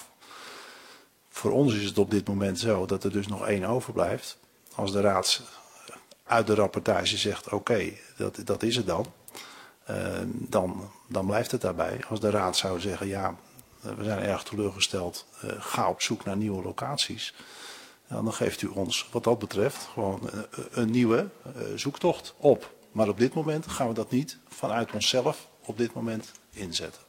Voor ons is het op dit moment zo dat er dus nog één overblijft. Als de raad uit de rapportage zegt, oké, okay, dat, dat is het dan. Uh, dan, dan blijft het daarbij. Als de raad zou zeggen, ja, we zijn erg teleurgesteld, uh, ga op zoek naar nieuwe locaties. Nou, dan geeft u ons wat dat betreft gewoon een, een nieuwe uh, zoektocht op. Maar op dit moment gaan we dat niet vanuit onszelf op dit moment inzetten.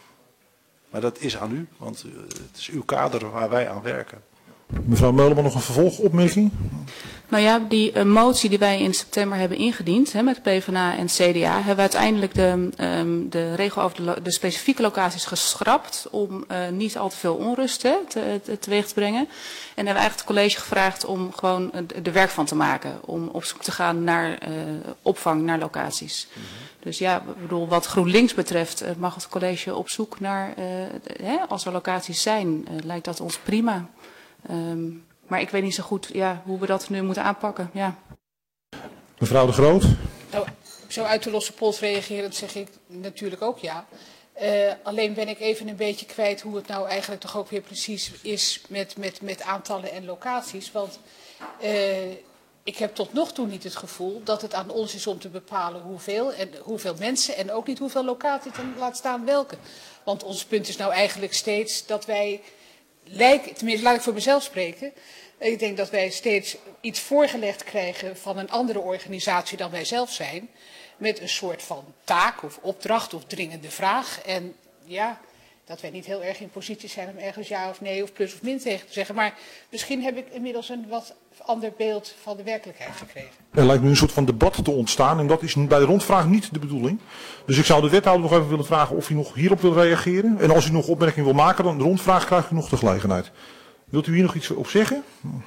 Maar dat is aan u, want uh, het is uw kader waar wij aan werken. Mevrouw Meuleman, nog een vervolgopmerking? Nou ja, die uh, motie die wij in september hebben ingediend hè, met PvdA en C D A, hebben we uiteindelijk de, um, de regel over de, de specifieke locaties geschrapt om uh, niet al te veel onrust hè, te, te, teweeg te brengen. En hebben we eigenlijk het college gevraagd om gewoon uh, er werk van te maken, om op zoek te gaan naar uh, opvang, naar locaties. Mm-hmm. Dus ja, ik bedoel, wat GroenLinks betreft uh, mag het college op zoek naar, uh, de, hè, als er locaties zijn, uh, lijkt dat ons prima. Um, maar ik weet niet zo goed ja, hoe we dat nu moeten aanpakken. Ja. Mevrouw De Groot. Nou, zo uit de losse pols reagerend zeg ik natuurlijk ook ja. Uh, alleen ben ik even een beetje kwijt hoe het nou eigenlijk toch ook weer precies is met, met, met aantallen en locaties. Want uh, ik heb tot nog toe niet het gevoel dat het aan ons is om te bepalen hoeveel, en hoeveel mensen en ook niet hoeveel locaties en laat staan welke. Want ons punt is nou eigenlijk steeds dat wij... Lijken, tenminste, laat ik voor mezelf spreken. Ik denk dat wij steeds iets voorgelegd krijgen van een andere organisatie dan wij zelf zijn. Met een soort van taak of opdracht of dringende vraag. En ja, dat wij niet heel erg in positie zijn om ergens ja of nee of plus of min tegen te zeggen. Maar misschien heb ik inmiddels een wat ander beeld van de werkelijkheid gekregen. Er lijkt nu een soort van debat te ontstaan en dat is bij de rondvraag niet de bedoeling. Dus ik zou de wethouder nog even willen vragen of u nog hierop wil reageren. En als u nog opmerking wil maken, dan de rondvraag krijgt u nog de gelegenheid. Wilt u hier nog iets op zeggen?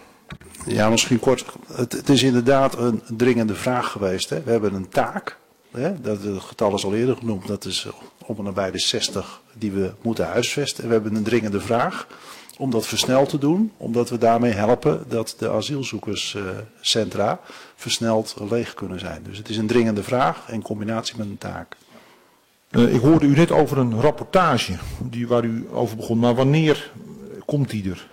Ja, misschien kort. Het, het is inderdaad een dringende vraag geweest. Hè. We hebben een taak. Hè. Dat, het getal is al eerder genoemd. Dat is om en nabij de zestig die we moeten huisvesten. En we hebben een dringende vraag om dat versneld te doen. Omdat we daarmee helpen dat de asielzoekerscentra uh, versneld leeg kunnen zijn. Dus het is een dringende vraag in combinatie met een taak. Uh, ik hoorde u net over een rapportage die, waar u over begon. Maar wanneer komt die er?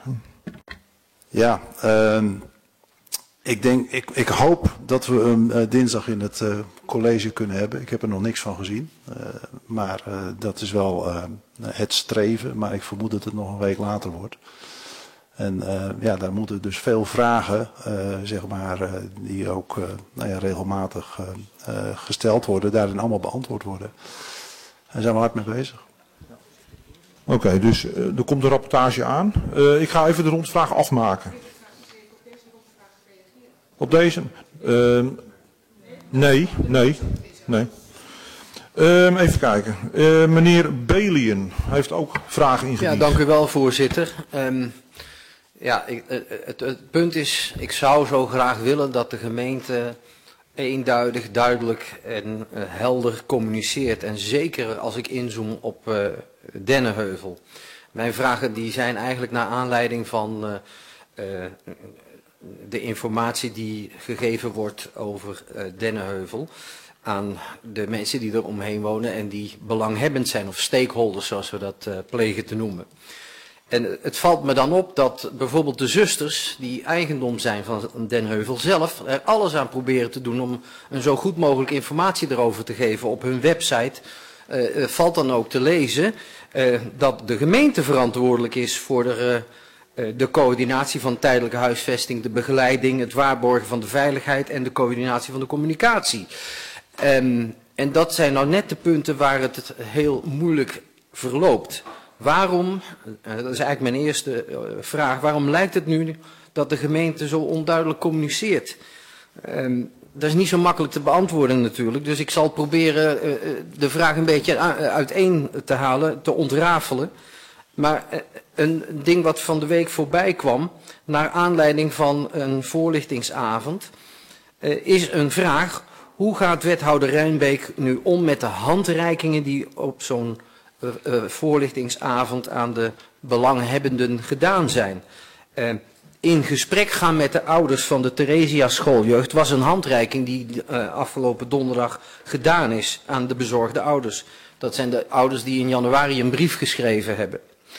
Ja, uh, ik, denk, ik, ik hoop dat we hem uh, dinsdag in het uh, college kunnen hebben. Ik heb er nog niks van gezien. Uh, maar uh, dat is wel uh, het streven. Maar ik vermoed dat het nog een week later wordt. En uh, ja, daar moeten dus veel vragen, uh, zeg maar, uh, die ook uh, nou ja, regelmatig uh, uh, gesteld worden, daarin allemaal beantwoord worden. Daar zijn we hard mee bezig. Oké, okay, dus uh, er komt een rapportage aan. Uh, ik ga even de rondvraag afmaken. Op deze? Uh, nee, nee, nee. Uh, even kijken. Uh, meneer Belien heeft ook vragen ingediend. Ja, dank u wel, voorzitter. Um, ja, ik, het, het punt is, ik zou zo graag willen dat de gemeente eenduidig, duidelijk en uh, helder communiceert. En zeker als ik inzoom op uh, Dennenheuvel. Mijn vragen die zijn eigenlijk naar aanleiding van uh, uh, de informatie die gegeven wordt over uh, Dennenheuvel aan de mensen die er omheen wonen en die belanghebbend zijn, of stakeholders zoals we dat uh, plegen te noemen. En het valt me dan op dat bijvoorbeeld de zusters, die eigendom zijn van Dennenheuvel zelf, er alles aan proberen te doen om een zo goed mogelijk informatie erover te geven. Op hun website uh, valt dan ook te lezen uh, dat de gemeente verantwoordelijk is voor de, uh, de coördinatie van tijdelijke huisvesting, de begeleiding, het waarborgen van de veiligheid en de coördinatie van de communicatie. Um, en dat zijn nou net de punten waar het heel moeilijk verloopt. Waarom, dat is eigenlijk mijn eerste vraag, waarom lijkt het nu dat de gemeente zo onduidelijk communiceert? Um, dat is niet zo makkelijk te beantwoorden natuurlijk, dus ik zal proberen uh, de vraag een beetje uiteen te halen, te ontrafelen. Maar uh, een ding wat van de week voorbij kwam, naar aanleiding van een voorlichtingsavond, uh, is een vraag: hoe gaat wethouder Rijnbeek nu om met de handreikingen die op zo'n uh, uh, voorlichtingsavond aan de belanghebbenden gedaan zijn? Uh, in gesprek gaan met de ouders van de Theresia schooljeugd was een handreiking die uh, afgelopen donderdag gedaan is aan de bezorgde ouders. Dat zijn de ouders die in januari een brief geschreven hebben.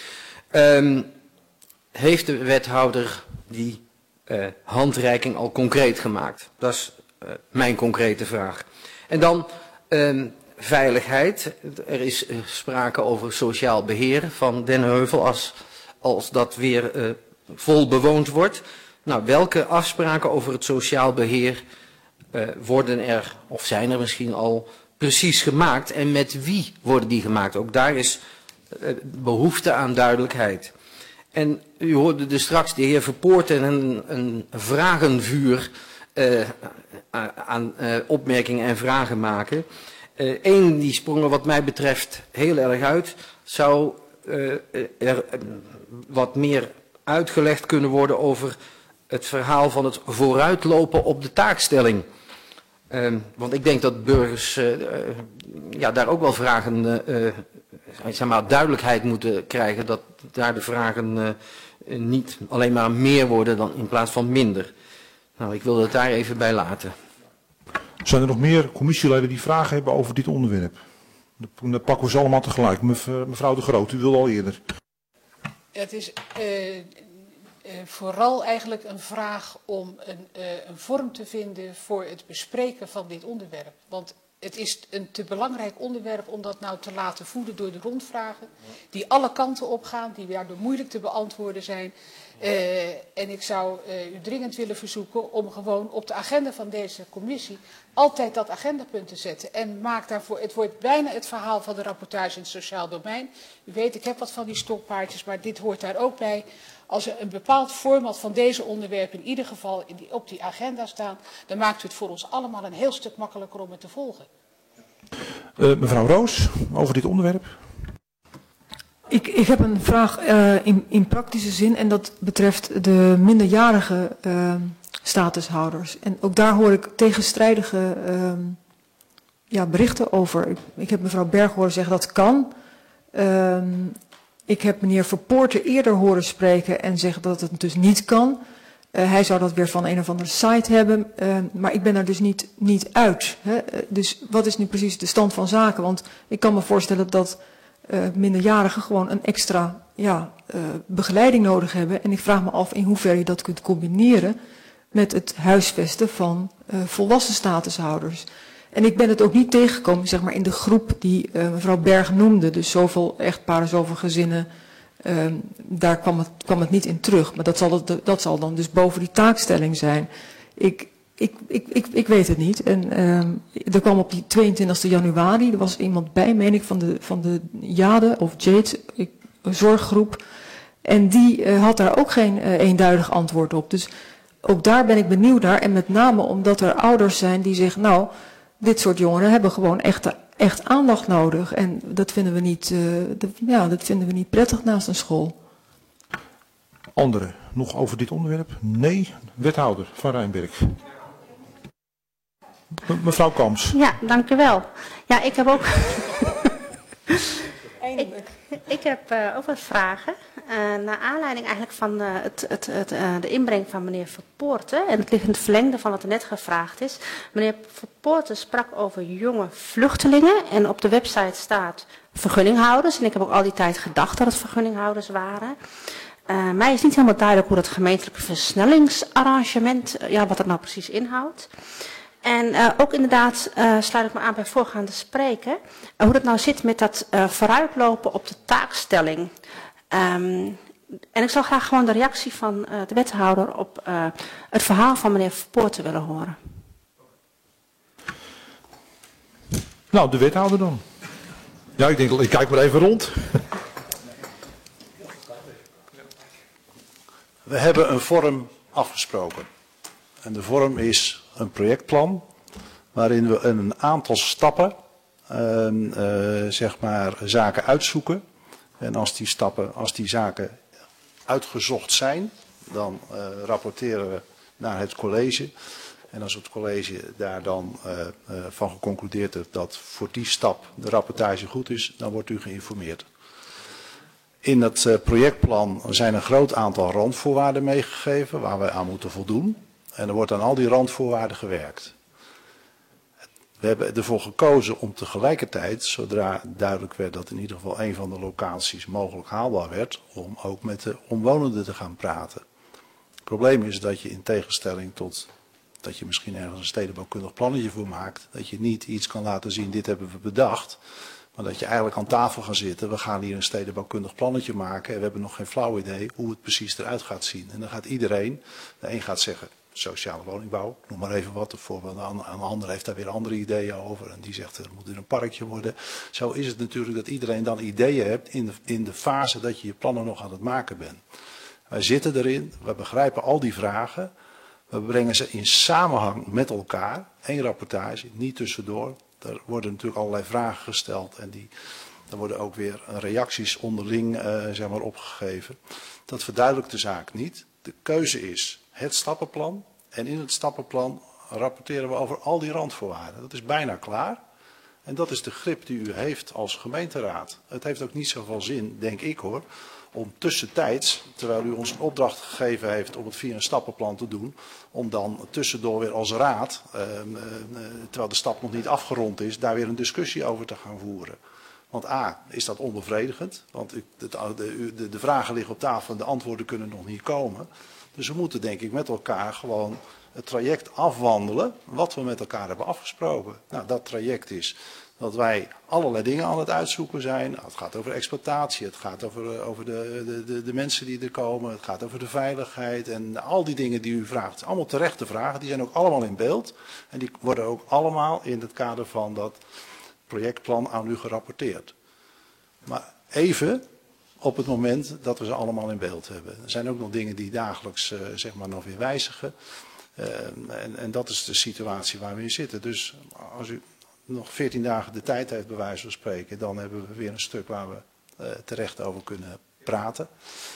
Um, heeft de wethouder die uh, handreiking al concreet gemaakt? Dat is uh, mijn concrete vraag. En dan uh, veiligheid. Er is uh, sprake over sociaal beheer van Den Heuvel als, als dat weer uh, vol bewoond wordt. Nou, welke afspraken over het sociaal beheer uh, worden er, of zijn er misschien al, precies gemaakt? En met wie worden die gemaakt? Ook daar is uh, behoefte aan duidelijkheid. En u hoorde dus straks de heer Verpoorten een, een vragenvuur uh, aan uh, opmerkingen en vragen maken. Eén uh, die sprong er wat mij betreft heel erg uit. Zou uh, er uh, wat meer uitgelegd kunnen worden over het verhaal van het vooruitlopen op de taakstelling. Uh, want ik denk dat burgers uh, uh, ja, daar ook wel vragen, uh, uh, zeg maar, duidelijkheid moeten krijgen. Dat daar de vragen uh, niet alleen maar meer worden dan in plaats van minder. Nou, ik wil het daar even bij laten. Zijn er nog meer commissieleden die vragen hebben over dit onderwerp? Dan pakken we ze allemaal tegelijk. Mevrouw De Groot, u wilde al eerder. Het is uh, uh, vooral eigenlijk een vraag om een, uh, een vorm te vinden voor het bespreken van dit onderwerp. Want het is een te belangrijk onderwerp om dat nou te laten voeden door de rondvragen. Die alle kanten opgaan, die daardoor moeilijk te beantwoorden zijn. Uh, en ik zou uh, u dringend willen verzoeken om gewoon op de agenda van deze commissie altijd dat agendapunt te zetten. En maak daarvoor, het wordt bijna het verhaal van de rapportage in het sociaal domein. U weet, ik heb wat van die stokpaardjes, maar dit hoort daar ook bij. Als er een bepaald format van deze onderwerpen in ieder geval in die, op die agenda staan, dan maakt u het voor ons allemaal een heel stuk makkelijker om het te volgen. Uh, mevrouw Roos, over dit onderwerp. Ik, ik heb een vraag uh, in, in praktische zin en dat betreft de minderjarige uh, statushouders. En ook daar hoor ik tegenstrijdige uh, ja, berichten over. Ik, ik heb mevrouw Berg horen zeggen dat kan. Uh, ik heb meneer Verpoorten eerder horen spreken en zeggen dat het dus niet kan. Uh, hij zou dat weer van een of andere site hebben, uh, maar ik ben er dus niet, niet uit. Hè? Uh, dus wat is nu precies de stand van zaken? Want ik kan me voorstellen dat uh, minderjarigen gewoon een extra ja, uh, begeleiding nodig hebben. En ik vraag me af in hoeverre je dat kunt combineren met het huisvesten van uh, volwassen statushouders. En ik ben het ook niet tegengekomen, zeg maar, in de groep die uh, mevrouw Berg noemde. Dus zoveel echtparen, zoveel gezinnen. Uh, daar kwam het, kwam het niet in terug. Maar dat zal, het, dat zal dan dus boven die taakstelling zijn. Ik, ik, ik, ik, ik weet het niet. En uh, er kwam op die tweeëntwintigste januari, er was iemand bij, meen ik, van de, van de Jade of Jade, ik, een zorggroep. En die uh, had daar ook geen uh, eenduidig antwoord op. Dus ook daar ben ik benieuwd naar. En met name omdat er ouders zijn die zeggen, nou, dit soort jongeren hebben gewoon echt, echt aandacht nodig. En dat vinden we niet, uh, dat, ja, dat vinden we niet prettig naast een school. Anderen, nog over dit onderwerp? Nee, wethouder van Rijnberg. Me, mevrouw Kamps. Ja, dank u wel. Ja, ik heb ook... ik, ik heb uh, ook wat vragen. Uh, naar aanleiding eigenlijk van uh, het, het, het, uh, de inbreng van meneer Verpoorten. En het ligt in het verlengde van wat er net gevraagd is. Meneer Verpoorten sprak over jonge vluchtelingen. En op de website staat vergunninghouders. En ik heb ook al die tijd gedacht dat het vergunninghouders waren. Uh, mij is niet helemaal duidelijk hoe dat gemeentelijke versnellingsarrangement, uh, ja, wat dat nou precies inhoudt. En uh, ook inderdaad uh, sluit ik me aan bij voorgaande spreker. Uh, hoe dat nou zit met dat uh, vooruitlopen op de taakstelling. Um, en ik zou graag gewoon de reactie van uh, de wethouder op uh, het verhaal van meneer Verpoorten willen horen. Nou, de wethouder dan. Ja, ik denk, ik kijk maar even rond. We hebben een vorm afgesproken. En de vorm is een projectplan waarin we een aantal stappen, uh, uh, zeg maar, zaken uitzoeken. En als die stappen, als die zaken uitgezocht zijn, dan uh, rapporteren we naar het college. En als het college daar dan uh, uh, van geconcludeerd heeft dat voor die stap de rapportage goed is, dan wordt u geïnformeerd. In het uh, projectplan zijn een groot aantal randvoorwaarden meegegeven waar we aan moeten voldoen. En er wordt aan al die randvoorwaarden gewerkt. We hebben ervoor gekozen om tegelijkertijd, zodra duidelijk werd dat in ieder geval een van de locaties mogelijk haalbaar werd, om ook met de omwonenden te gaan praten. Het probleem is dat je in tegenstelling tot dat je misschien ergens een stedenbouwkundig plannetje voor maakt. Dat je niet iets kan laten zien, dit hebben we bedacht. Maar dat je eigenlijk aan tafel gaat zitten. We gaan hier een stedenbouwkundig plannetje maken. En we hebben nog geen flauw idee hoe het precies eruit gaat zien. En dan gaat iedereen, de een gaat zeggen sociale woningbouw, noem maar even wat. Bijvoorbeeld een ander heeft daar weer andere ideeën over. En die zegt er moet er een parkje worden. Zo is het natuurlijk dat iedereen dan ideeën hebt in de, in de fase dat je je plannen nog aan het maken bent. Wij zitten erin, we begrijpen al die vragen. We brengen ze in samenhang met elkaar. Eén rapportage, niet tussendoor. Er worden natuurlijk allerlei vragen gesteld en die, er worden ook weer reacties onderling uh, zeg maar opgegeven. Dat verduidelijkt de zaak niet. De keuze is het stappenplan en in het stappenplan rapporteren we over al die randvoorwaarden. Dat is bijna klaar en dat is de grip die u heeft als gemeenteraad. Het heeft ook niet zoveel zin, denk ik hoor, om tussentijds, terwijl u ons een opdracht gegeven heeft om het via een stappenplan te doen, om dan tussendoor weer als raad, uh, uh, terwijl de stap nog niet afgerond is, daar weer een discussie over te gaan voeren. Want A, is dat onbevredigend, want de, de, de, de vragen liggen op tafel en de antwoorden kunnen nog niet komen. Dus we moeten denk ik met elkaar gewoon het traject afwandelen wat we met elkaar hebben afgesproken. Nou, dat traject is dat wij allerlei dingen aan het uitzoeken zijn. Nou, het gaat over exploitatie, het gaat over, over de, de, de, de mensen die er komen, het gaat over de veiligheid en al die dingen die u vraagt. Het zijn allemaal terechte vragen, die zijn ook allemaal in beeld. En die worden ook allemaal in het kader van dat projectplan aan u gerapporteerd. Maar even op het moment dat we ze allemaal in beeld hebben. Er zijn ook nog dingen die dagelijks uh, zeg maar nog weer wijzigen. Uh, en, en dat is de situatie waar we in zitten. Dus als u nog veertien dagen de tijd heeft bij wijze van spreken, dan hebben we weer een stuk waar we uh, terecht over kunnen praten.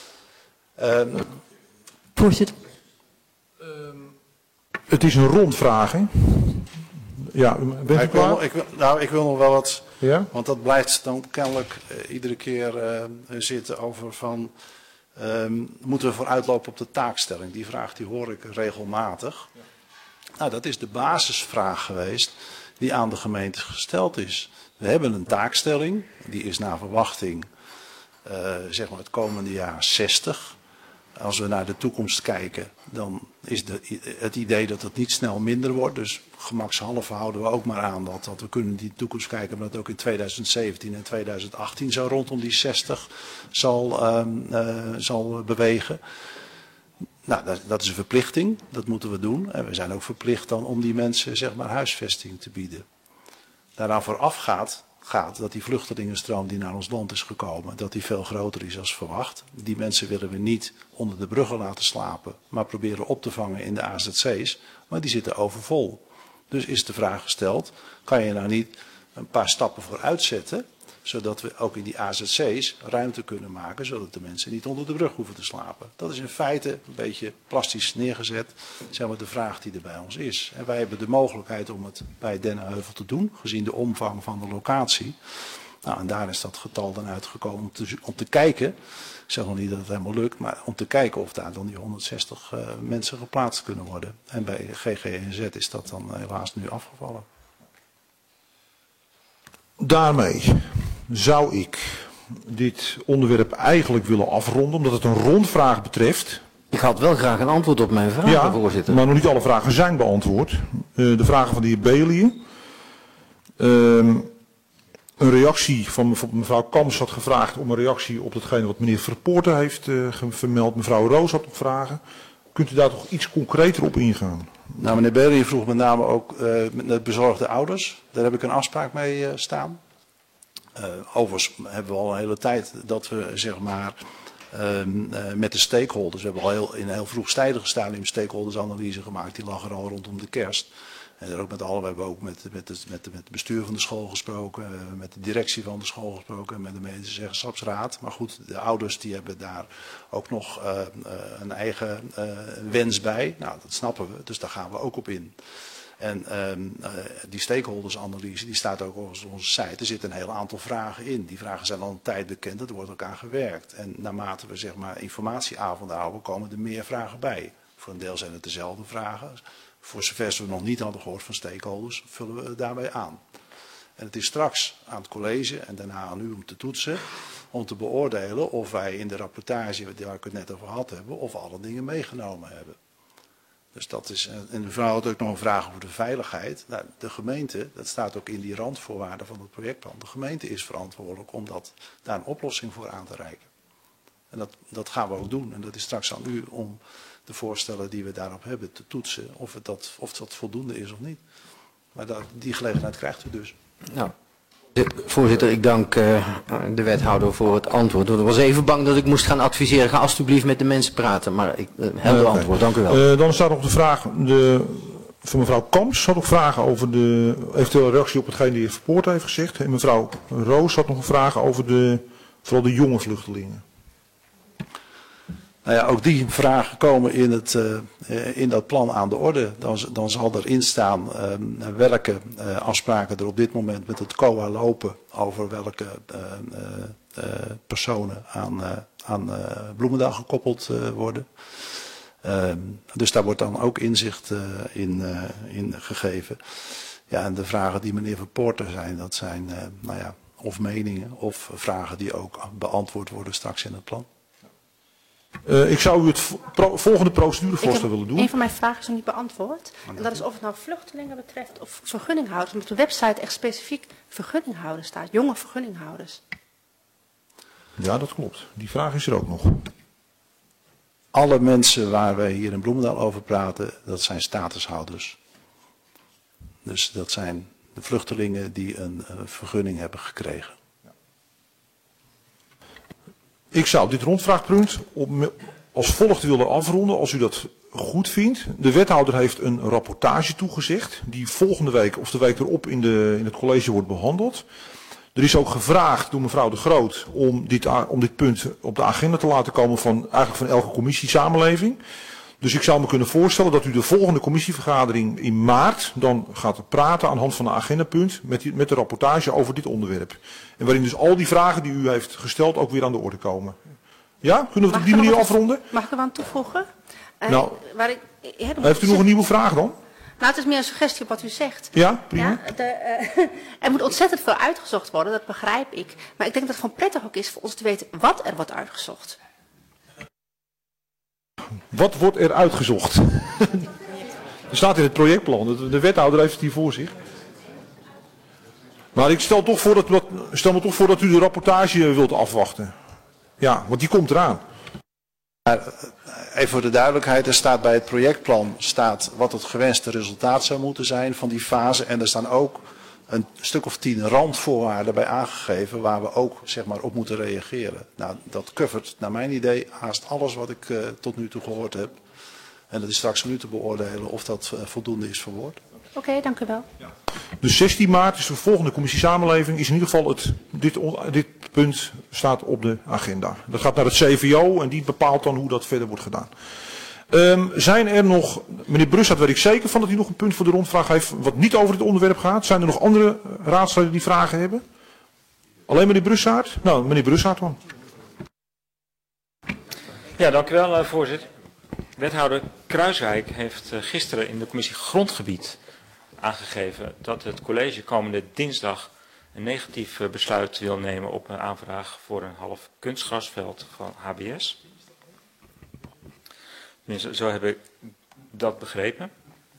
Um, Voorzitter. Um, het is een rondvraag, hè? Ja, bent u ik klaar? wil, ik wil, nou, ik wil nog wel wat, ja? Want dat blijft dan kennelijk uh, iedere keer uh, zitten over van, um, moeten we vooruitlopen op de taakstelling? Die vraag die hoor ik regelmatig. Ja. Nou, dat is de basisvraag geweest die aan de gemeente gesteld is. We hebben een taakstelling, die is naar verwachting uh, zeg maar het komende jaar zestig. Als we naar de toekomst kijken, dan is de, het idee dat het niet snel minder wordt. Dus gemakshalve houden we ook maar aan dat, dat we kunnen in die toekomst kijken, maar dat ook in tweeduizend zeventien en tweeduizend achttien zo rondom die zestig zal, um, uh, zal bewegen. Nou, dat, dat is een verplichting, dat moeten we doen. En we zijn ook verplicht dan om die mensen zeg maar huisvesting te bieden. Daaraan vooraf gaat, gaat dat die vluchtelingenstroom die naar ons land is gekomen, dat die veel groter is dan verwacht. Die mensen willen we niet onder de bruggen laten slapen, maar proberen op te vangen in de A Z C's. Maar die zitten overvol. Dus is de vraag gesteld, kan je nou niet een paar stappen vooruit zetten, zodat we ook in die A Z C's ruimte kunnen maken, zodat de mensen niet onder de brug hoeven te slapen. Dat is in feite een beetje plastisch neergezet, zeg maar de vraag die er bij ons is. En wij hebben de mogelijkheid om het bij Dennenheuvel te doen, gezien de omvang van de locatie. Nou, en daar is dat getal dan uitgekomen om te, om te kijken, ik zeg nog niet dat het helemaal lukt, maar om te kijken of daar dan die honderdzestig uh, mensen geplaatst kunnen worden. En bij G G N Z is dat dan helaas nu afgevallen. Daarmee zou ik dit onderwerp eigenlijk willen afronden, omdat het een rondvraag betreft. Ik had wel graag een antwoord op mijn vraag, ja, voorzitter. Maar nog niet alle vragen zijn beantwoord. Uh, de vragen van de heer Beeliën. Uh, een reactie van mevrouw Kams had gevraagd om een reactie op datgene wat meneer Verpoorten heeft uh, vermeld. Mevrouw Roos had op vragen. Kunt u daar toch iets concreter op ingaan? Nou, meneer Beeliën vroeg met name ook uh, met bezorgde ouders. Daar heb ik een afspraak mee uh, staan. Uh, overigens hebben we al een hele tijd dat we zeg maar uh, uh, met de stakeholders, we hebben al heel, in een heel vroeg stadium gestaan in een stakeholdersanalyse gemaakt, die lag er al rondom de kerst. En er ook met alle, we hebben ook met, met, het, met, met het bestuur van de school gesproken, uh, met de directie van de school gesproken en met de medezeggenschapsraad. Maar goed, de ouders die hebben daar ook nog uh, uh, een eigen uh, wens bij. Nou, dat snappen we, dus daar gaan we ook op in. En um, uh, die stakeholdersanalyse die staat ook op onze site. Er zitten een heel aantal vragen in. Die vragen zijn al een tijd bekend, er wordt ook aan gewerkt. En naarmate we zeg maar informatieavonden houden, komen er meer vragen bij. Voor een deel zijn het dezelfde vragen. Voor zover we nog niet hadden gehoord van stakeholders, vullen we het daarbij aan. En het is straks aan het college en daarna aan u om te toetsen, om te beoordelen of wij in de rapportage, waar ik het net over had hebben, of we alle dingen meegenomen hebben. Dus dat is, en mevrouw had ook nog een vraag over de veiligheid. Nou, de gemeente, dat staat ook in die randvoorwaarden van het projectplan. De gemeente is verantwoordelijk om dat, daar een oplossing voor aan te reiken. En dat, dat gaan we ook doen. En dat is straks aan u om de voorstellen die we daarop hebben te toetsen. Of, het dat, of dat voldoende is of niet. Maar dat, die gelegenheid krijgt u dus. Nou, voorzitter, ik dank uh, de wethouder voor het antwoord. Ik was even bang dat ik moest gaan adviseren. Ga alstublieft met de mensen praten. Maar ik uh, helder okay. antwoord, dank u wel. Uh, dan staat nog de vraag de, van mevrouw Kamps. Had ook vragen over de eventuele reactie op hetgeen de heer Verpoort heeft gezegd. En mevrouw Roos had nog een vraag over de, vooral de jonge vluchtelingen. Nou ja, ook die vragen komen in, het, uh, in dat plan aan de orde. Dan, dan zal erin staan uh, welke uh, afspraken er op dit moment met het C O A lopen over welke uh, uh, uh, personen aan, uh, aan uh, Bloemendaal gekoppeld uh, worden. Uh, dus daar wordt dan ook inzicht uh, in, uh, in gegeven. Ja, en de vragen die meneer Verpoorter zijn, dat zijn uh, nou ja, of meningen of vragen die ook beantwoord worden straks in het plan. Uh, ik zou u het pro volgende procedurevoorstel willen doen. Een van mijn vragen is nog niet beantwoord. En dat is of het nou vluchtelingen betreft of vergunninghouders. Omdat op de website echt specifiek vergunninghouders staat. Jonge vergunninghouders. Ja, dat klopt. Die vraag is er ook nog. Alle mensen waar wij hier in Bloemendaal over praten, dat zijn statushouders. Dus dat zijn de vluchtelingen die een uh, vergunning hebben gekregen. Ik zou dit rondvraagpunt op, als volgt willen afronden, als u dat goed vindt. De wethouder heeft een rapportage toegezegd, die volgende week of de week erop in, de, in het college wordt behandeld. Er is ook gevraagd door mevrouw De Groot om dit, om dit punt op de agenda te laten komen van, eigenlijk van elke commissie samenleving. Dus ik zou me kunnen voorstellen dat u de volgende commissievergadering in maart dan gaat praten aan de hand van een agendapunt met, die, met de rapportage over dit onderwerp. En waarin dus al die vragen die u heeft gesteld ook weer aan de orde komen. Ja, kunnen we het op die manier afronden? Mag ik er aan toevoegen? Uh, nou, waar ik, ja, heeft u nog een nieuwe vraag dan? Nou, het is meer een suggestie op wat u zegt. Ja, prima. Ja, de, uh, er moet ontzettend veel uitgezocht worden, dat begrijp ik. Maar ik denk dat het gewoon prettig ook is voor ons te weten wat er wordt uitgezocht. Wat wordt er uitgezocht? Er staat in het projectplan, de wethouder heeft het hier voor zich. Maar ik stel, toch voor dat, stel me toch voor dat u de rapportage wilt afwachten. Ja, want die komt eraan. Even voor de duidelijkheid, er staat bij het projectplan staat wat het gewenste resultaat zou moeten zijn van die fase. En er staan ook een stuk of tien randvoorwaarden bij aangegeven waar we ook zeg maar, op moeten reageren. Nou, dat covert naar mijn idee haast alles wat ik uh, tot nu toe gehoord heb. En dat is straks nu te beoordelen of dat uh, voldoende is verwoord. Oké, okay, dank u wel. Ja. Dus zestien maart is de volgende commissie samenleving. Is in ieder geval het, dit, dit punt staat op de agenda. Dat gaat naar het C V O en die bepaalt dan hoe dat verder wordt gedaan. Um, zijn er nog, meneer Brussat weet ik zeker van dat hij nog een punt voor de rondvraag heeft wat niet over dit onderwerp gaat. Zijn er nog andere raadsleden die vragen hebben? Alleen meneer Brussat? Nou, meneer Brussat dan. Ja, dank u wel, uh, voorzitter. Wethouder Kruiswijk heeft uh, gisteren in de commissie Grondgebied aangegeven dat het college komende dinsdag een negatief uh, besluit wil nemen op een aanvraag voor een half kunstgrasveld van H B S. Tenminste, zo heb ik dat begrepen.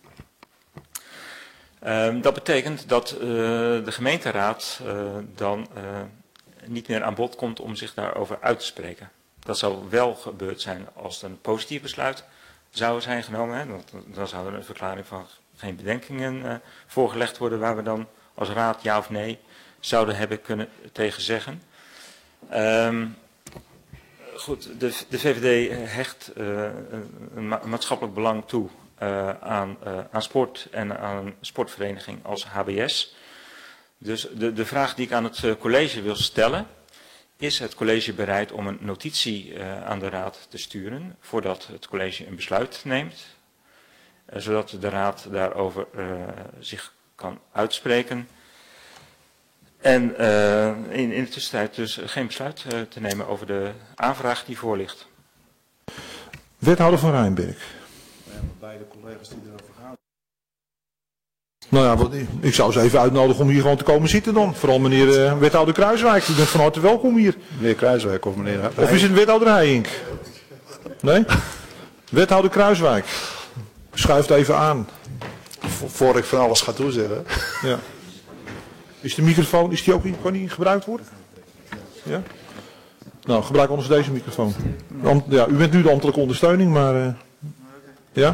Um, dat betekent dat uh, de gemeenteraad uh, dan uh, niet meer aan bod komt om zich daarover uit te spreken. Dat zou wel gebeurd zijn als er een positief besluit zou zijn genomen. Hè? Dan, dan zou er een verklaring van geen bedenkingen uh, voorgelegd worden waar we dan als raad ja of nee zouden hebben kunnen tegen zeggen. Um, Goed, de, de V V D hecht uh, een ma maatschappelijk belang toe uh, aan, uh, aan sport en aan een sportvereniging als H B S. Dus de, de vraag die ik aan het uh, college wil stellen, is het college bereid om een notitie uh, aan de raad te sturen voordat het college een besluit neemt, uh, zodat de raad daarover uh, zich kan uitspreken. En uh, in, in de tussentijd dus geen besluit uh, te nemen over de aanvraag die voor ligt. Wethouder van Rijnberg. Ja, beide collega's die erover gaan. Nou ja, wat, ik zou ze even uitnodigen om hier gewoon te komen zitten dan. Vooral meneer uh, wethouder Kruiswijk. U bent van harte welkom hier. Meneer Kruiswijk of meneer Heijink. Of is het wethouder Heijink? Nee? Wethouder Kruiswijk. Schuift even aan. Voor ik van alles ga toezeggen. Ja. Is de microfoon, is die ook, kan die gebruikt worden? Ja? Nou, gebruik anders deze microfoon. Ja, u bent nu de ambtelijke ondersteuning, maar... Uh, ja?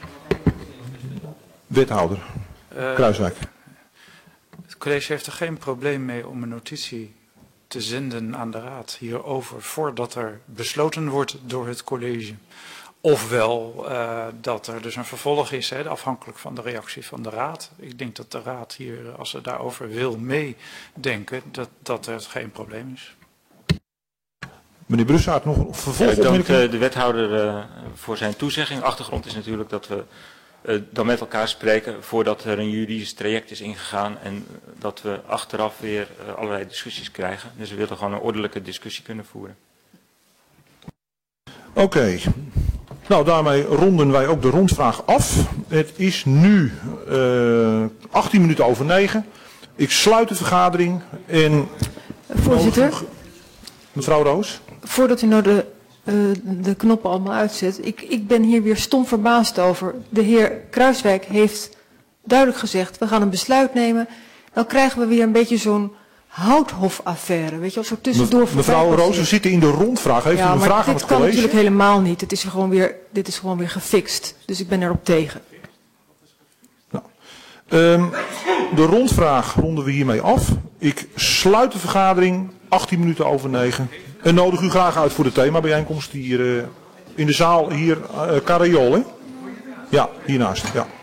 Wethouder. Uh, Kruiswijk. Het college heeft er geen probleem mee om een notitie te zenden aan de raad hierover voordat er besloten wordt door het college. Ofwel uh, dat er dus een vervolg is, hè, afhankelijk van de reactie van de raad. Ik denk dat de raad hier, als ze daarover wil meedenken, dat, dat er geen probleem is. Meneer Brussaert, nog een vervolg? Ja, ik dank de wethouder uh, voor zijn toezegging. Achtergrond is natuurlijk dat we uh, dan met elkaar spreken voordat er een juridisch traject is ingegaan en dat we achteraf weer uh, allerlei discussies krijgen. Dus we willen gewoon een ordelijke discussie kunnen voeren. Oké. Okay. Nou, daarmee ronden wij ook de rondvraag af. Het is nu uh, achttien minuten over negen. Ik sluit de vergadering en... Voorzitter. Mevrouw Roos. Voordat u nou de, uh, de knoppen allemaal uitzet. Ik, ik ben hier weer stom verbaasd over. De heer Kruiswijk heeft duidelijk gezegd, we gaan een besluit nemen. Dan krijgen we weer een beetje zo'n Houthof-affaire. Weet je, als er tussendoor... Mevrouw Roos, we zitten in de rondvraag. Heeft ja, u een vraag aan het college? dit kan natuurlijk helemaal niet. Het is gewoon weer, dit is gewoon weer gefixt. Dus ik ben erop tegen. Nou, um, de rondvraag ronden we hiermee af. Ik sluit de vergadering, achttien minuten over negen. En nodig u graag uit voor de themabijeenkomst hier uh, in de zaal, hier uh, Karajol, hè? Ja, hiernaast, ja.